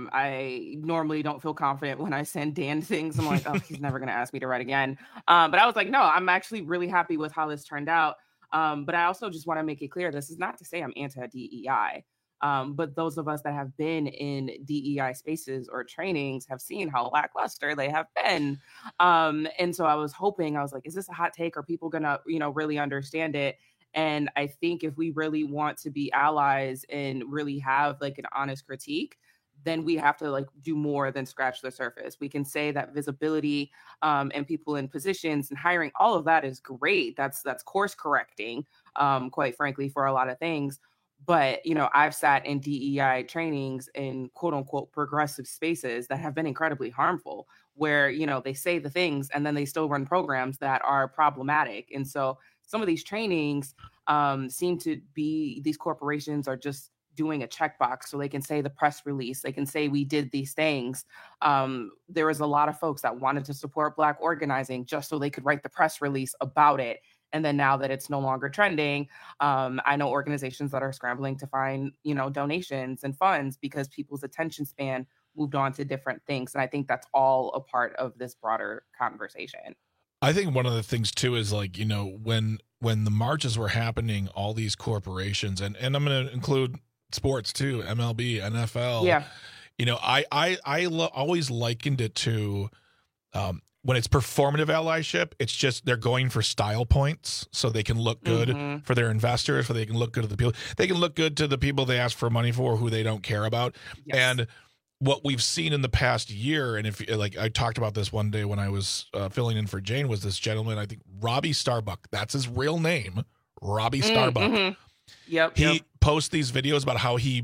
I normally don't feel confident when I send Dan things. I'm like, oh, he's never going to ask me to write again. But I was like, no, I'm actually really happy with how this turned out. But I also just want to make it clear, this is not to say I'm anti-DEI. But those of us that have been in DEI spaces or trainings have seen how lackluster they have been. And so I was like, is this a hot take? Are people going to, really understand it? And I think if we really want to be allies and really have like an honest critique, then we have to like do more than scratch the surface. We can say that visibility and people in positions and hiring, all of that is great. That's course correcting, quite frankly, for a lot of things. But, I've sat in DEI trainings in quote unquote progressive spaces that have been incredibly harmful, where, they say the things and then they still run programs that are problematic. And so some of these trainings seem to be, these corporations are just doing a checkbox so they can say the press release. They can say we did these things. There was a lot of folks that wanted to support Black organizing just so they could write the press release about it. And then now that it's no longer trending, I know organizations that are scrambling to find, donations and funds because people's attention span moved on to different things. And I think that's all a part of this broader conversation. I think one of the things too is like, when the marches were happening, all these corporations, and I'm going to include sports too, MLB, NFL. Yeah. I always likened it to when it's performative allyship, it's just they're going for style points so they can look good for their investors, so they can look good to the people. They can look good to the people they ask for money for who they don't care about. Yes. And what we've seen in the past year, and if like I talked about this one day when I was filling in for Jane, was this gentleman, I think Robbie Starbuck. That's his real name, Robbie Starbuck. Yep. He posts these videos about how he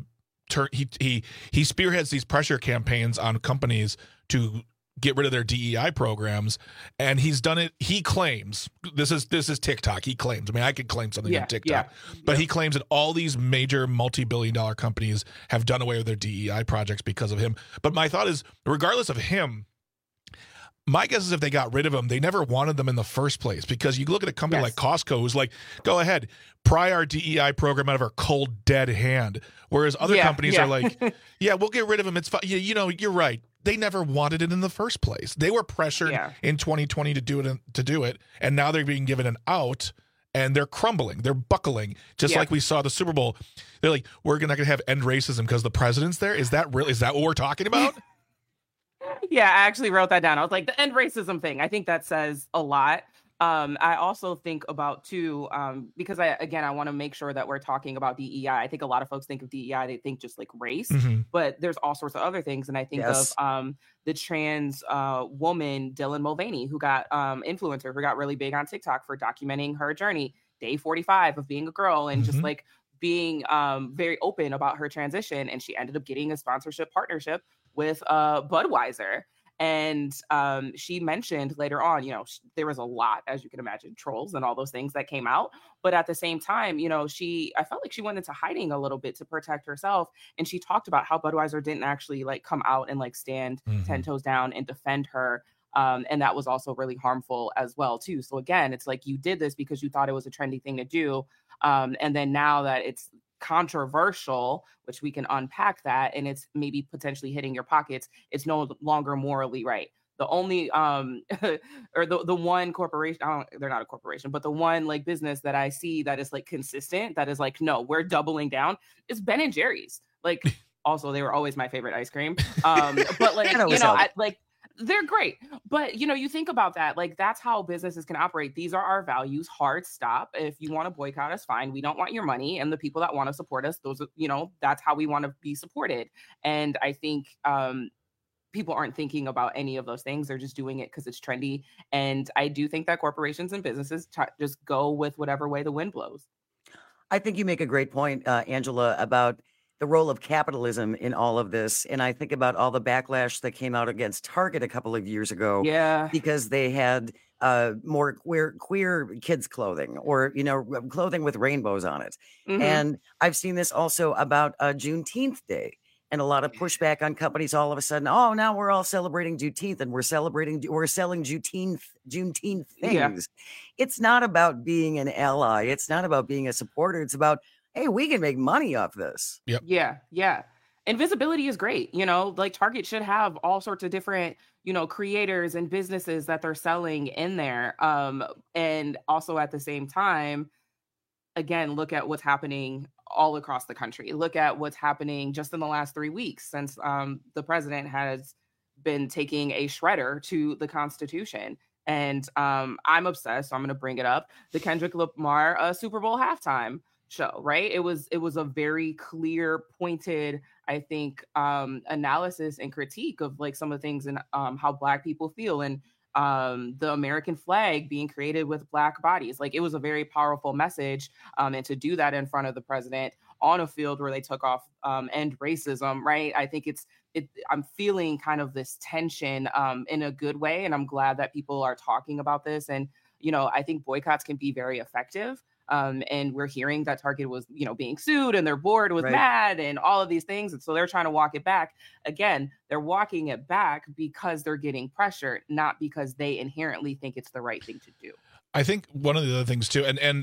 spearheads these pressure campaigns on companies to get rid of their DEI programs, and he's done it. He claims this is TikTok. He claims. I mean, I could claim something on TikTok, but he claims that all these major multi-billion-dollar companies have done away with their DEI projects because of him. But my thought is, regardless of him, my guess is if they got rid of them, they never wanted them in the first place, because you look at a company like Costco who's like, go ahead, pry our DEI program out of our cold, dead hand. Whereas other companies are like, yeah, we'll get rid of them. It's fine. You know, you're right. They never wanted it in the first place. They were pressured in 2020 to do it. And now they're being given an out and they're crumbling. They're buckling. Just like we saw the Super Bowl. They're like, we're not going to have end racism because the president's there. Is that what we're talking about? Yeah, I actually wrote that down. I was like, the end racism thing. I think that says a lot. I also think about too, because I want to make sure that we're talking about DEI. I think a lot of folks think of DEI, they think just like race, but there's all sorts of other things. And I think of the trans woman, Dylan Mulvaney, who got influencer, who got really big on TikTok for documenting her journey, day 45 of being a girl, and just like being very open about her transition. And she ended up getting a sponsorship partnership with Budweiser. And she mentioned later on, you know, there was a lot, as you can imagine, trolls and all those things that came out. But at the same time, you know, I felt like she went into hiding a little bit to protect herself. And she talked about how Budweiser didn't actually like come out and like stand 10 toes down and defend her. And that was also really harmful as well, too. So again, it's like you did this because you thought it was a trendy thing to do. And then now that it's controversial, which we can unpack that, and it's maybe potentially hitting your pockets, it's no longer morally right. The only or the one corporation, they're not a corporation, but the one like business that I see that is like consistent, that is like, no, we're doubling down, is Ben and Jerry's. Like, also they were always my favorite ice cream, but like, you know, they're great. But, you know, you think about that, like, that's how businesses can operate. These are our values. Hard stop. If you want to boycott us, fine. We don't want your money. And the people that want to support us, those are, you know, that's how we want to be supported. And I think people aren't thinking about any of those things. They're just doing it because it's trendy. And I do think that corporations and businesses just go with whatever way the wind blows. I think you make a great point, Angela, about the role of capitalism in all of this. And I think about all the backlash that came out against Target a couple of years ago. Yeah. Because they had more queer kids clothing, or, you know, clothing with rainbows on it. And I've seen this also about Juneteenth Day, and a lot of pushback on companies all of a sudden. Oh, now we're all celebrating Juneteenth and we're selling Juneteenth things. Yeah. It's not about being an ally. It's not about being a supporter. It's about, hey, we can make money off this. Yep. Yeah. And visibility is great. You know, like Target should have all sorts of different, you know, creators and businesses that they're selling in there. And also at the same time, again, look at what's happening all across the country. Look at what's happening just in the last 3 weeks since the president has been taking a shredder to the Constitution. And I'm obsessed, so I'm going to bring it up. The Kendrick Lamar Super Bowl halftime show, right? It was a very clear, pointed, I think, analysis and critique of like some of the things and how Black people feel, and the American flag being created with Black bodies. Like, it was a very powerful message, and to do that in front of the president on a field where they took off end racism, right? I think I'm feeling kind of this tension in a good way, and I'm glad that people are talking about this. And, you know, I think boycotts can be very effective. And we're hearing that Target was, you know, being sued and their board was mad and all of these things. And so they're trying to walk it back. Again, they're walking it back because they're getting pressure, not because they inherently think it's the right thing to do. I think one of the other things too, and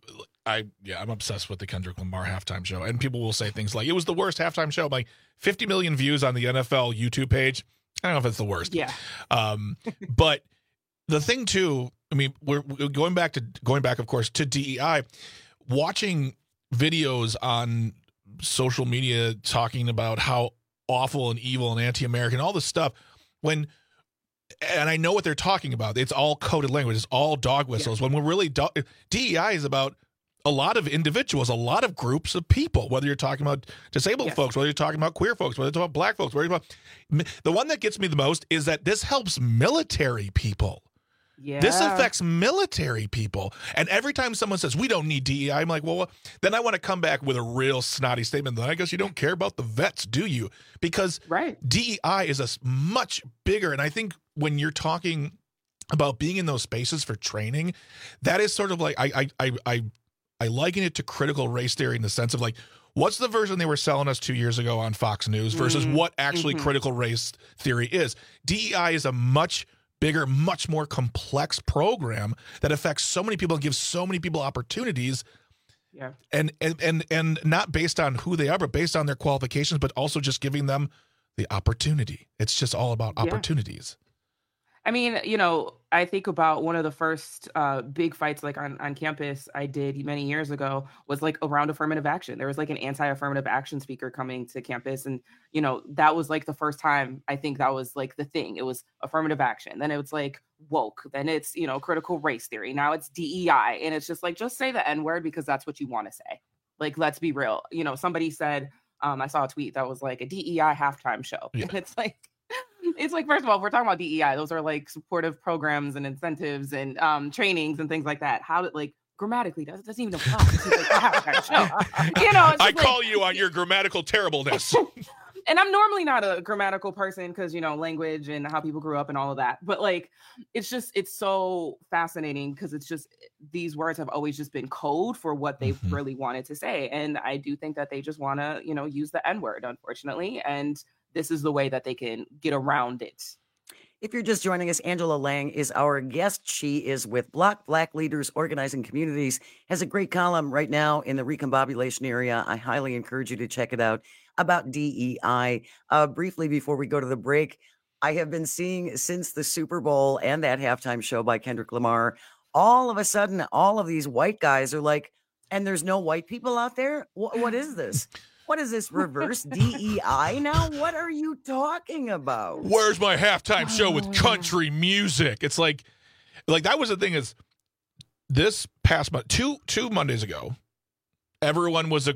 I'm obsessed with the Kendrick Lamar halftime show, and people will say things like, it was the worst halftime show. I'm like, 50 million views on the NFL YouTube page. I don't know if it's the worst. Yeah. But the thing too, I mean, we're going back, of course, to DEI, watching videos on social media talking about how awful and evil and anti-American, all this stuff. When and I know what they're talking about. It's all coded language. It's all dog whistles. When we're really DEI is about a lot of individuals, a lot of groups of people, whether you're talking about disabled folks, whether you're talking about queer folks, whether you're talking about black folks, whether you're talking about, the one that gets me the most is that this helps military people. Yeah. This affects military people. And every time someone says, we don't need DEI, I'm like, well, then I want to come back with a real snotty statement. Then I guess you don't care about the vets, do you? Because DEI is a much bigger, and I think when you're talking about being in those spaces for training, that is sort of like, I liken it to critical race theory in the sense of like, what's the version they were selling us 2 years ago on Fox News versus what actually critical race theory is. DEI is a much bigger, much more complex program that affects so many people and gives so many people opportunities. Yeah. And not based on who they are, but based on their qualifications, but also just giving them the opportunity. It's just all about opportunities. I mean, you know, I think about one of the first big fights like on campus I did many years ago was like around affirmative action. There was like an anti-affirmative action speaker coming to campus. And, you know, that was like the first time I think that was like the thing. It was affirmative action. Then it was like woke. Then it's, you know, critical race theory. Now it's DEI. And it's just like, just say the N-word because that's what you want to say. Like, let's be real. You know, somebody said, I saw a tweet that was like a DEI halftime show. Yeah. And it's like, first of all, if we're talking about DEI, those are like supportive programs and incentives and trainings and things like that. How did like grammatically doesn't even apply. It's like a halftime show. You know, I call you on your grammatical terribleness. And I'm normally not a grammatical person because, you know, language and how people grew up and all of that. But like, it's so fascinating because it's just these words have always just been code for what they really wanted to say. And I do think that they just want to, you know, use the N-word, unfortunately. And this is the way that they can get around it. If you're just joining us, Angela Lang is our guest. She is with Block Black Leaders Organizing Communities, has a great column right now in the recombobulation area. I highly encourage you to check it out about DEI. Briefly, before we go to the break, I have been seeing since the Super Bowl and that halftime show by Kendrick Lamar, all of a sudden, all of these white guys are like, and there's no white people out there? What is this? What is this, reverse DEI now? What are you talking about? Where's my halftime show with country music? It's like that was the thing is this past month, two Mondays ago, everyone was a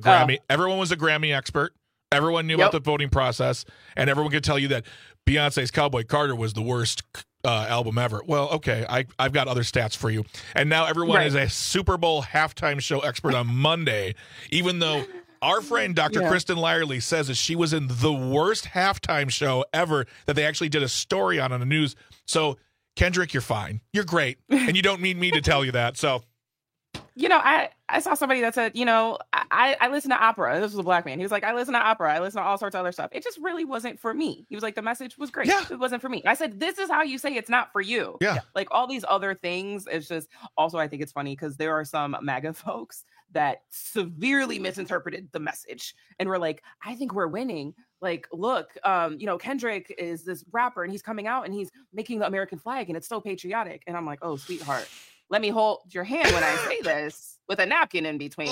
Grammy expert. Everyone knew about the voting process, and everyone could tell you that Beyonce's Cowboy Carter was the worst album ever. Well, okay, I've got other stats for you. And now everyone is a Super Bowl halftime show expert on Monday, even though our friend Dr. Kristen Lyerly says that she was in the worst halftime show ever that they actually did a story on the news. So, Kendrick, you're fine. You're great. And you don't need me to tell you that. So, you know, I saw somebody that said, you know, I listen to opera. This was a black man. He was like, I listen to opera. I listen to all sorts of other stuff. It just really wasn't for me. He was like, the message was great. Yeah. It wasn't for me. I said, this is how you say it's not for you. Yeah. Like all these other things. It's just also, I think it's funny because there are some MAGA folks that severely misinterpreted the message and were like, I think we're winning. Like, look, you know, Kendrick is this rapper and he's coming out and he's making the American flag and it's so patriotic. And I'm like, oh, sweetheart, let me hold your hand when I say this with a napkin in between.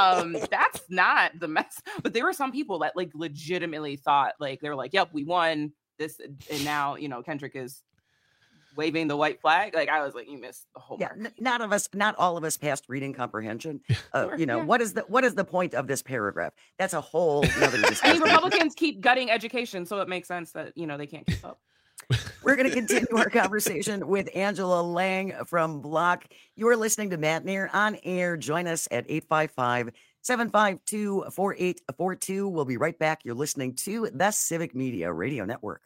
That's not the mess. But there were some people that like legitimately thought like, they were like, yep, we won this. And now, you know, Kendrick is waving the white flag. Like I was like, you missed the whole mark. Not all of us passed reading comprehension. You know, what is the point of this paragraph? That's a whole other discussion. I mean, Republicans keep gutting education, so it makes sense that, you know, they can't keep up. We're going to continue our conversation with Angela Lang from Block. You are listening to Matt Nair on air. Join us at 855-752-4842. We'll be right back. You're listening to the Civic Media Radio Network.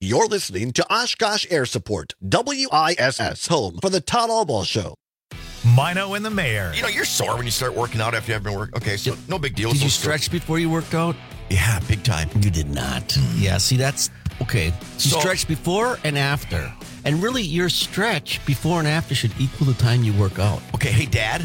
You're listening to Oshkosh Air Support, WISS, home for the Todd Albaugh Show. Mino and the Mayor. You know, you're sore when you start working out after you haven't been working. Okay, so no big deal. Did you stretch before you worked out? Yeah, big time. You did not. Yeah, see, that's okay. You stretch before and after. And really, your stretch before and after should equal the time you work out. Okay, hey, Dad.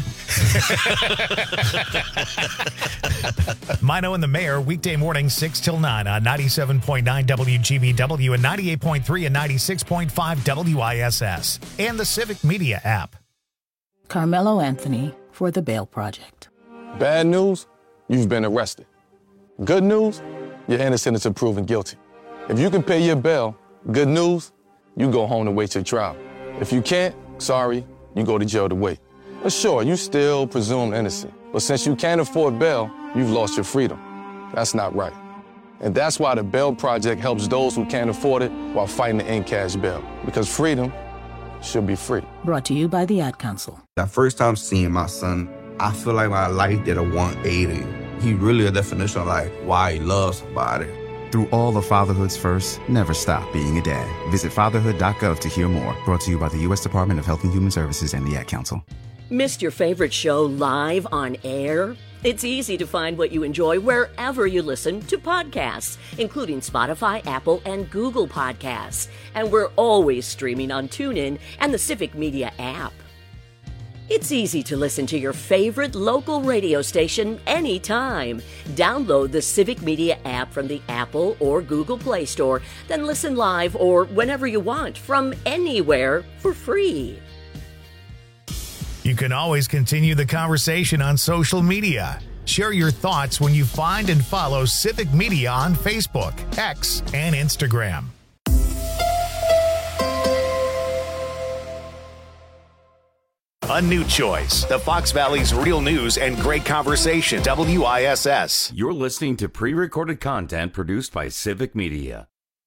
Mino and the Mayor, weekday morning 6 till 9 on 97.9 WGBW and 98.3 and 96.5 WISS. And the Civic Media app. Carmelo Anthony for the Bail Project. Bad news, you've been arrested. Good news, you're innocent until proven guilty. If you can pay your bail, good news, you go home to wait your trial. If you can't, sorry, you go to jail to wait. But sure, you still presumed innocent. But since you can't afford bail, you've lost your freedom. That's not right. And that's why the Bail Project helps those who can't afford it while fighting to end cash bail. Because freedom should be free. Brought to you by the Ad Council. That first time seeing my son, I feel like my life did a 180. He really a definition of like why he loves somebody. Through all of fatherhood's first, never stop being a dad. Visit fatherhood.gov to hear more. Brought to you by the U.S. Department of Health and Human Services and the Ad Council. Missed your favorite show live on air? It's easy to find what you enjoy wherever you listen to podcasts, including Spotify, Apple, and Google Podcasts. And we're always streaming on TuneIn and the Civic Media app. It's easy to listen to your favorite local radio station anytime. Download the Civic Media app from the Apple or Google Play Store, then listen live or whenever you want from anywhere for free. You can always continue the conversation on social media. Share your thoughts when you find and follow Civic Media on Facebook, X, and Instagram. A new choice. The Fox Valley's real news and great conversation. WISS. You're listening to pre-recorded content produced by Civic Media.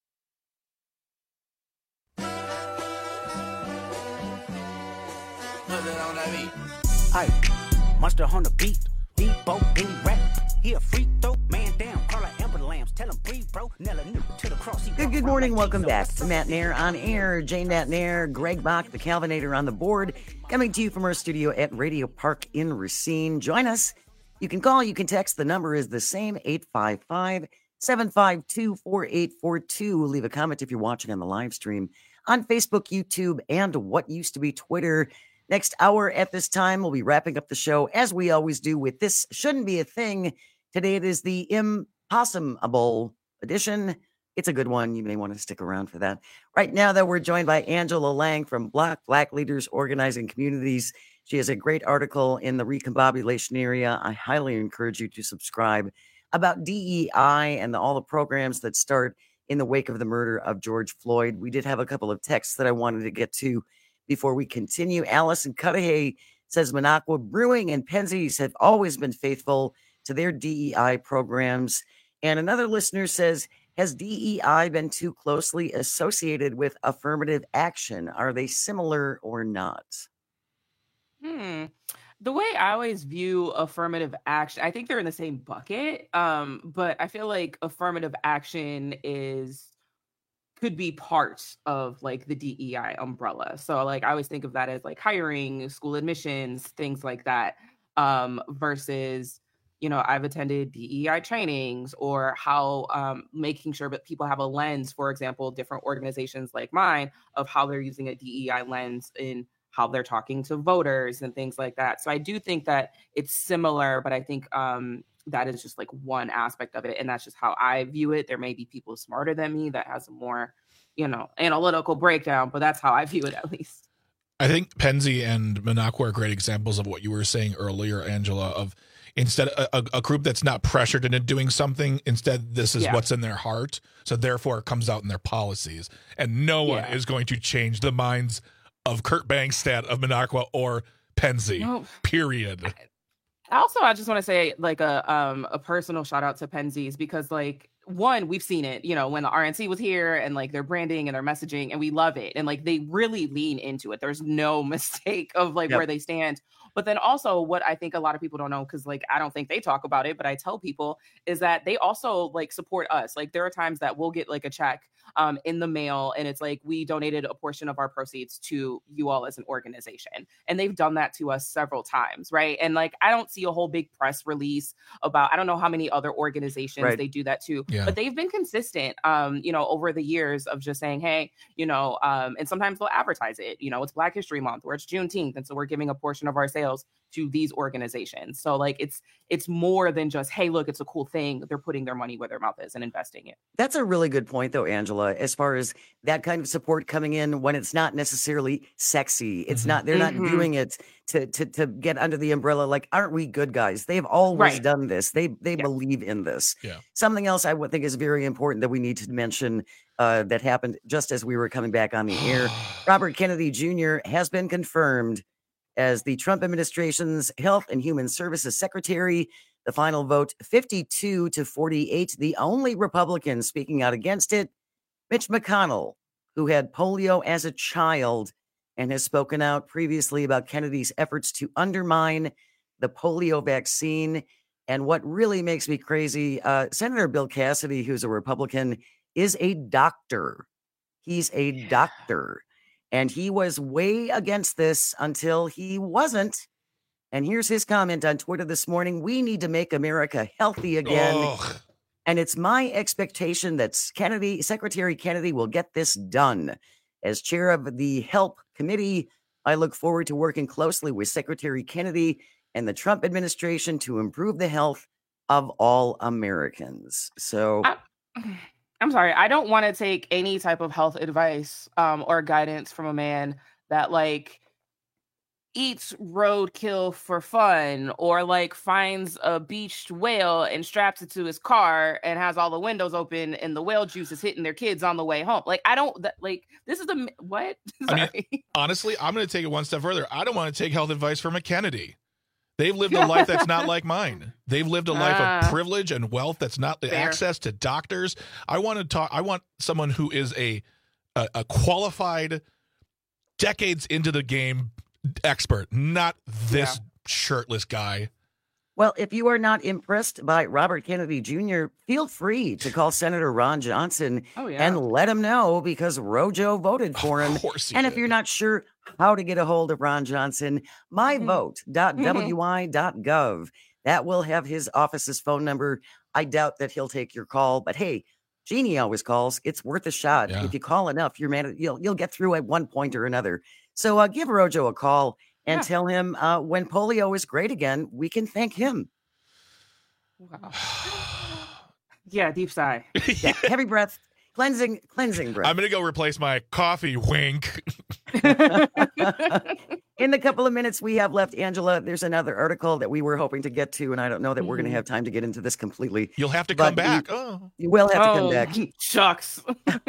Hey, Monster on the beat, Debo, any rap. He a free throw, man down, Carla Amber Lambs. Tell him breathe, bro. Nella new to the cross. Good morning. Welcome back to Matt Nair on air. Jane Matt Nair, Greg Bach, the Calvinator on the board, coming to you from our studio at Radio Park in Racine. Join us. You can call, you can text. The number is the same, 855-752-4842. Leave a comment if you're watching on the live stream on Facebook, YouTube, and what used to be Twitter. Next hour at this time, we'll be wrapping up the show as we always do with This Shouldn't Be a Thing. Today it is the Impossible edition. It's a good one. You may want to stick around for that. Right now, though, we're joined by Angela Lang from Black Leaders Organizing Communities. She has a great article in the recombobulation area. I highly encourage you to subscribe about DEI and all the programs that start in the wake of the murder of George Floyd. We did have a couple of texts that I wanted to get to before we continue. Allison Cudahy says Minocqua Brewing and Penzies have always been faithful to their DEI programs. And another listener says, has DEI been too closely associated with affirmative action? Are they similar or not? The way I always view affirmative action, I think they're in the same bucket. But I feel like affirmative action could be part of like the DEI umbrella. So like I always think of that as like hiring, school admissions, things like that, versus, you know, I've attended DEI trainings or how making sure that people have a lens, for example, different organizations like mine, of how they're using a DEI lens in how they're talking to voters and things like that. So I do think that it's similar, but I think that is just like one aspect of it. And that's just how I view it. There may be people smarter than me that has a more, you know, analytical breakdown, but that's how I view it at least. I think Penzi and Minocqua are great examples of what you were saying earlier, Angela, of instead a group that's not pressured into doing something. Instead, this is what's in their heart. So therefore it comes out in their policies, and no one is going to change the minds of Kurt Bangstad of Minocqua or Penzi, period. Also, I just want to say like a personal shout out to Penzies, because like, one, we've seen it, you know, when the RNC was here and like their branding and their messaging, and we love it. And like, they really lean into it. There's no mistake of like where they stand. But then also what I think a lot of people don't know, because like I don't think they talk about it, but I tell people, is that they also like support us. Like there are times that we'll get like a check in the mail, and it's like we donated a portion of our proceeds to you all as an organization. And they've done that to us several times, right? And like I don't see a whole big press release about, I don't know how many other organizations they do that to, but they've been consistent, over the years of just saying, hey, and sometimes they'll advertise it, it's Black History Month or it's Juneteenth. And so we're giving a portion of our sales to these organizations. So like it's more than just, hey, look, it's a cool thing. They're putting their money where their mouth is and investing it. That's a really good point though, Angela, as far as that kind of support coming in when it's not necessarily sexy. It's not, they're not doing it to get under the umbrella. Like, aren't we good guys? They've always done this. They believe in this. Yeah. Something else I would think is very important that we need to mention that happened just as we were coming back on the air. Robert Kennedy Jr. has been confirmed as the Trump administration's Health and Human Services Secretary. The final vote, 52-48. The only Republican speaking out against it, Mitch McConnell, who had polio as a child and has spoken out previously about Kennedy's efforts to undermine the polio vaccine. And what really makes me crazy, Senator Bill Cassidy, who's a Republican, is a doctor. He's a doctor. And he was way against this until he wasn't. And here's his comment on Twitter this morning. We need to make America healthy again. And it's my expectation that Secretary Kennedy will get this done. As chair of the HELP committee, I look forward to working closely with Secretary Kennedy and the Trump administration to improve the health of all Americans. So I'm sorry. I don't want to take any type of health advice or guidance from a man that like eats roadkill for fun or like finds a beached whale and straps it to his car and has all the windows open and the whale juice is hitting their kids on the way home. Like, this is what? Sorry. I mean, honestly, I'm going to take it one step further. I don't want to take health advice from a Kennedy. They've lived a life that's not like mine. They've lived a life of privilege and wealth that's not the access to doctors. I want someone who is a qualified, decades into the game expert, not this shirtless guy. Well, if you are not impressed by Robert Kennedy Jr., feel free to call Senator Ron Johnson and let him know, because Rojo voted for him. And if you're not sure how to get a hold of Ron Johnson, myvote.wi.gov. That will have his office's phone number. I doubt that he'll take your call, but hey, Jeannie always calls. It's worth a shot. If you call enough, you'll get through at one point or another. So give Rojo a call and tell him when polio is great again, we can thank him. Wow. Yeah, deep sigh. Yeah, heavy breath, cleansing breath. I'm going to go replace my coffee, wink. In the couple of minutes we have left, Angela, there's another article that we were hoping to get to, and I don't know that we're going to have time to get into this completely. You'll have to come back. You will have to come back. Shucks.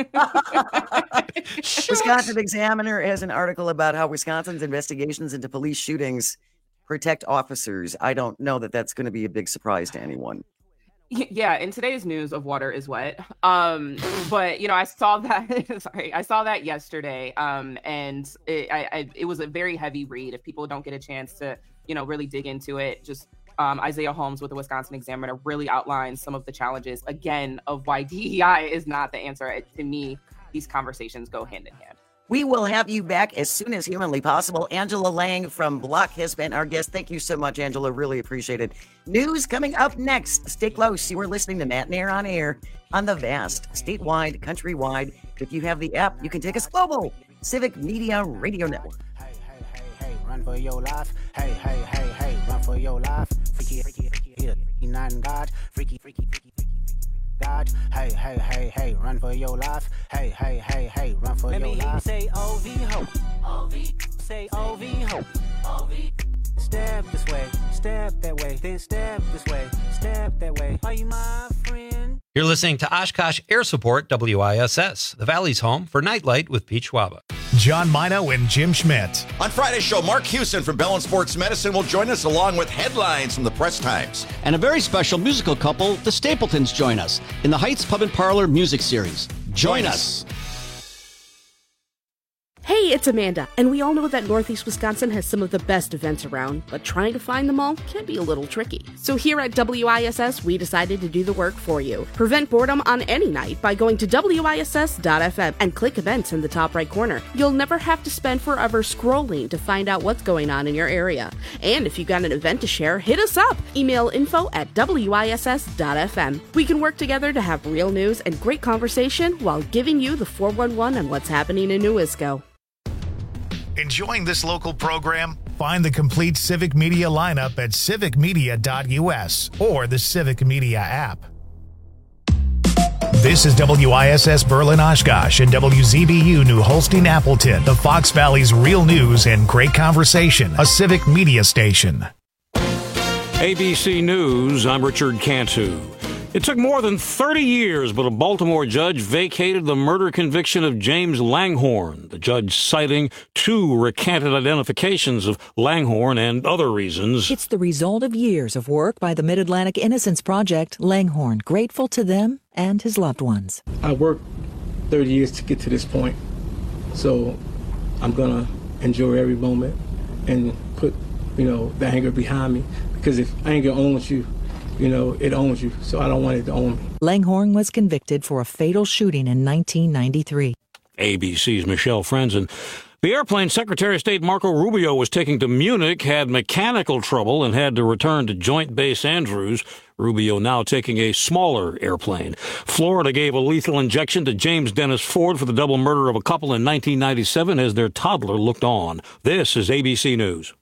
Wisconsin Examiner has an article about how Wisconsin's investigations into police shootings protect officers. I don't know that that's going to be a big surprise to anyone. Yeah, in today's news of water is wet. But I saw that. I saw that yesterday. And it was a very heavy read. If people don't get a chance to, really dig into it, just Isaiah Holmes with the Wisconsin Examiner really outlines some of the challenges again of why DEI is not the answer. To me, these conversations go hand in hand. We will have you back as soon as humanly possible. Angela Lang from Block has been our guest. Thank you so much, Angela. Really appreciate it. News coming up next. Stay close. You are listening to Matt and Air on Air on the vast, statewide, countrywide. If you have the app, you can take us global. Civic Media Radio Network. Hey, run for your life. Hey, run for your life. Freaky, not in God. Freaky. God, hey, run for your life. Hey, run for your life. Let me say OV-ho. Say OV-ho. Step this way, step that way, then step this way, step that way. Are you my friend? You're listening to Oshkosh Air Support, WISS, the Valley's home for Nightlight with Pete Schwaba. John Mino and Jim Schmidt. On Friday's show, Mark Hewson from Bell and Sports Medicine will join us along with headlines from the Press Times. And a very special musical couple, the Stapletons, join us in the Heights Pub and Parlor music series. Join us. Hey, it's Amanda, and we all know that Northeast Wisconsin has some of the best events around, but trying to find them all can be a little tricky. So here at WISS, we decided to do the work for you. Prevent boredom on any night by going to WISS.FM and click events in the top right corner. You'll never have to spend forever scrolling to find out what's going on in your area. And if you've got an event to share, hit us up. Email info@WISS.FM. We can work together to have real news and great conversation while giving you the 411 on what's happening in Newisco. Enjoying this local program? Find the complete Civic Media lineup at civicmedia.us or the Civic Media app. This is WISS Berlin Oshkosh and WZBU New Holstein Appleton, the Fox Valley's real news and great conversation, a Civic Media station. ABC News, I'm Richard Cantu. It took more than 30 years, but a Baltimore judge vacated the murder conviction of James Langhorne, the judge citing 2 recanted identifications of Langhorne and other reasons. It's the result of years of work by the Mid-Atlantic Innocence Project. Langhorne, grateful to them and his loved ones. I worked 30 years to get to this point, so I'm going to enjoy every moment and put, the anger behind me, because if anger owns you, it owns you, so I don't want it to own me. Langhorne was convicted for a fatal shooting in 1993. ABC's Michelle Frenzen. The airplane Secretary of State Marco Rubio was taking to Munich had mechanical trouble and had to return to Joint Base Andrews. Rubio now taking a smaller airplane. Florida gave a lethal injection to James Dennis Ford for the double murder of a couple in 1997 as their toddler looked on. This is ABC News.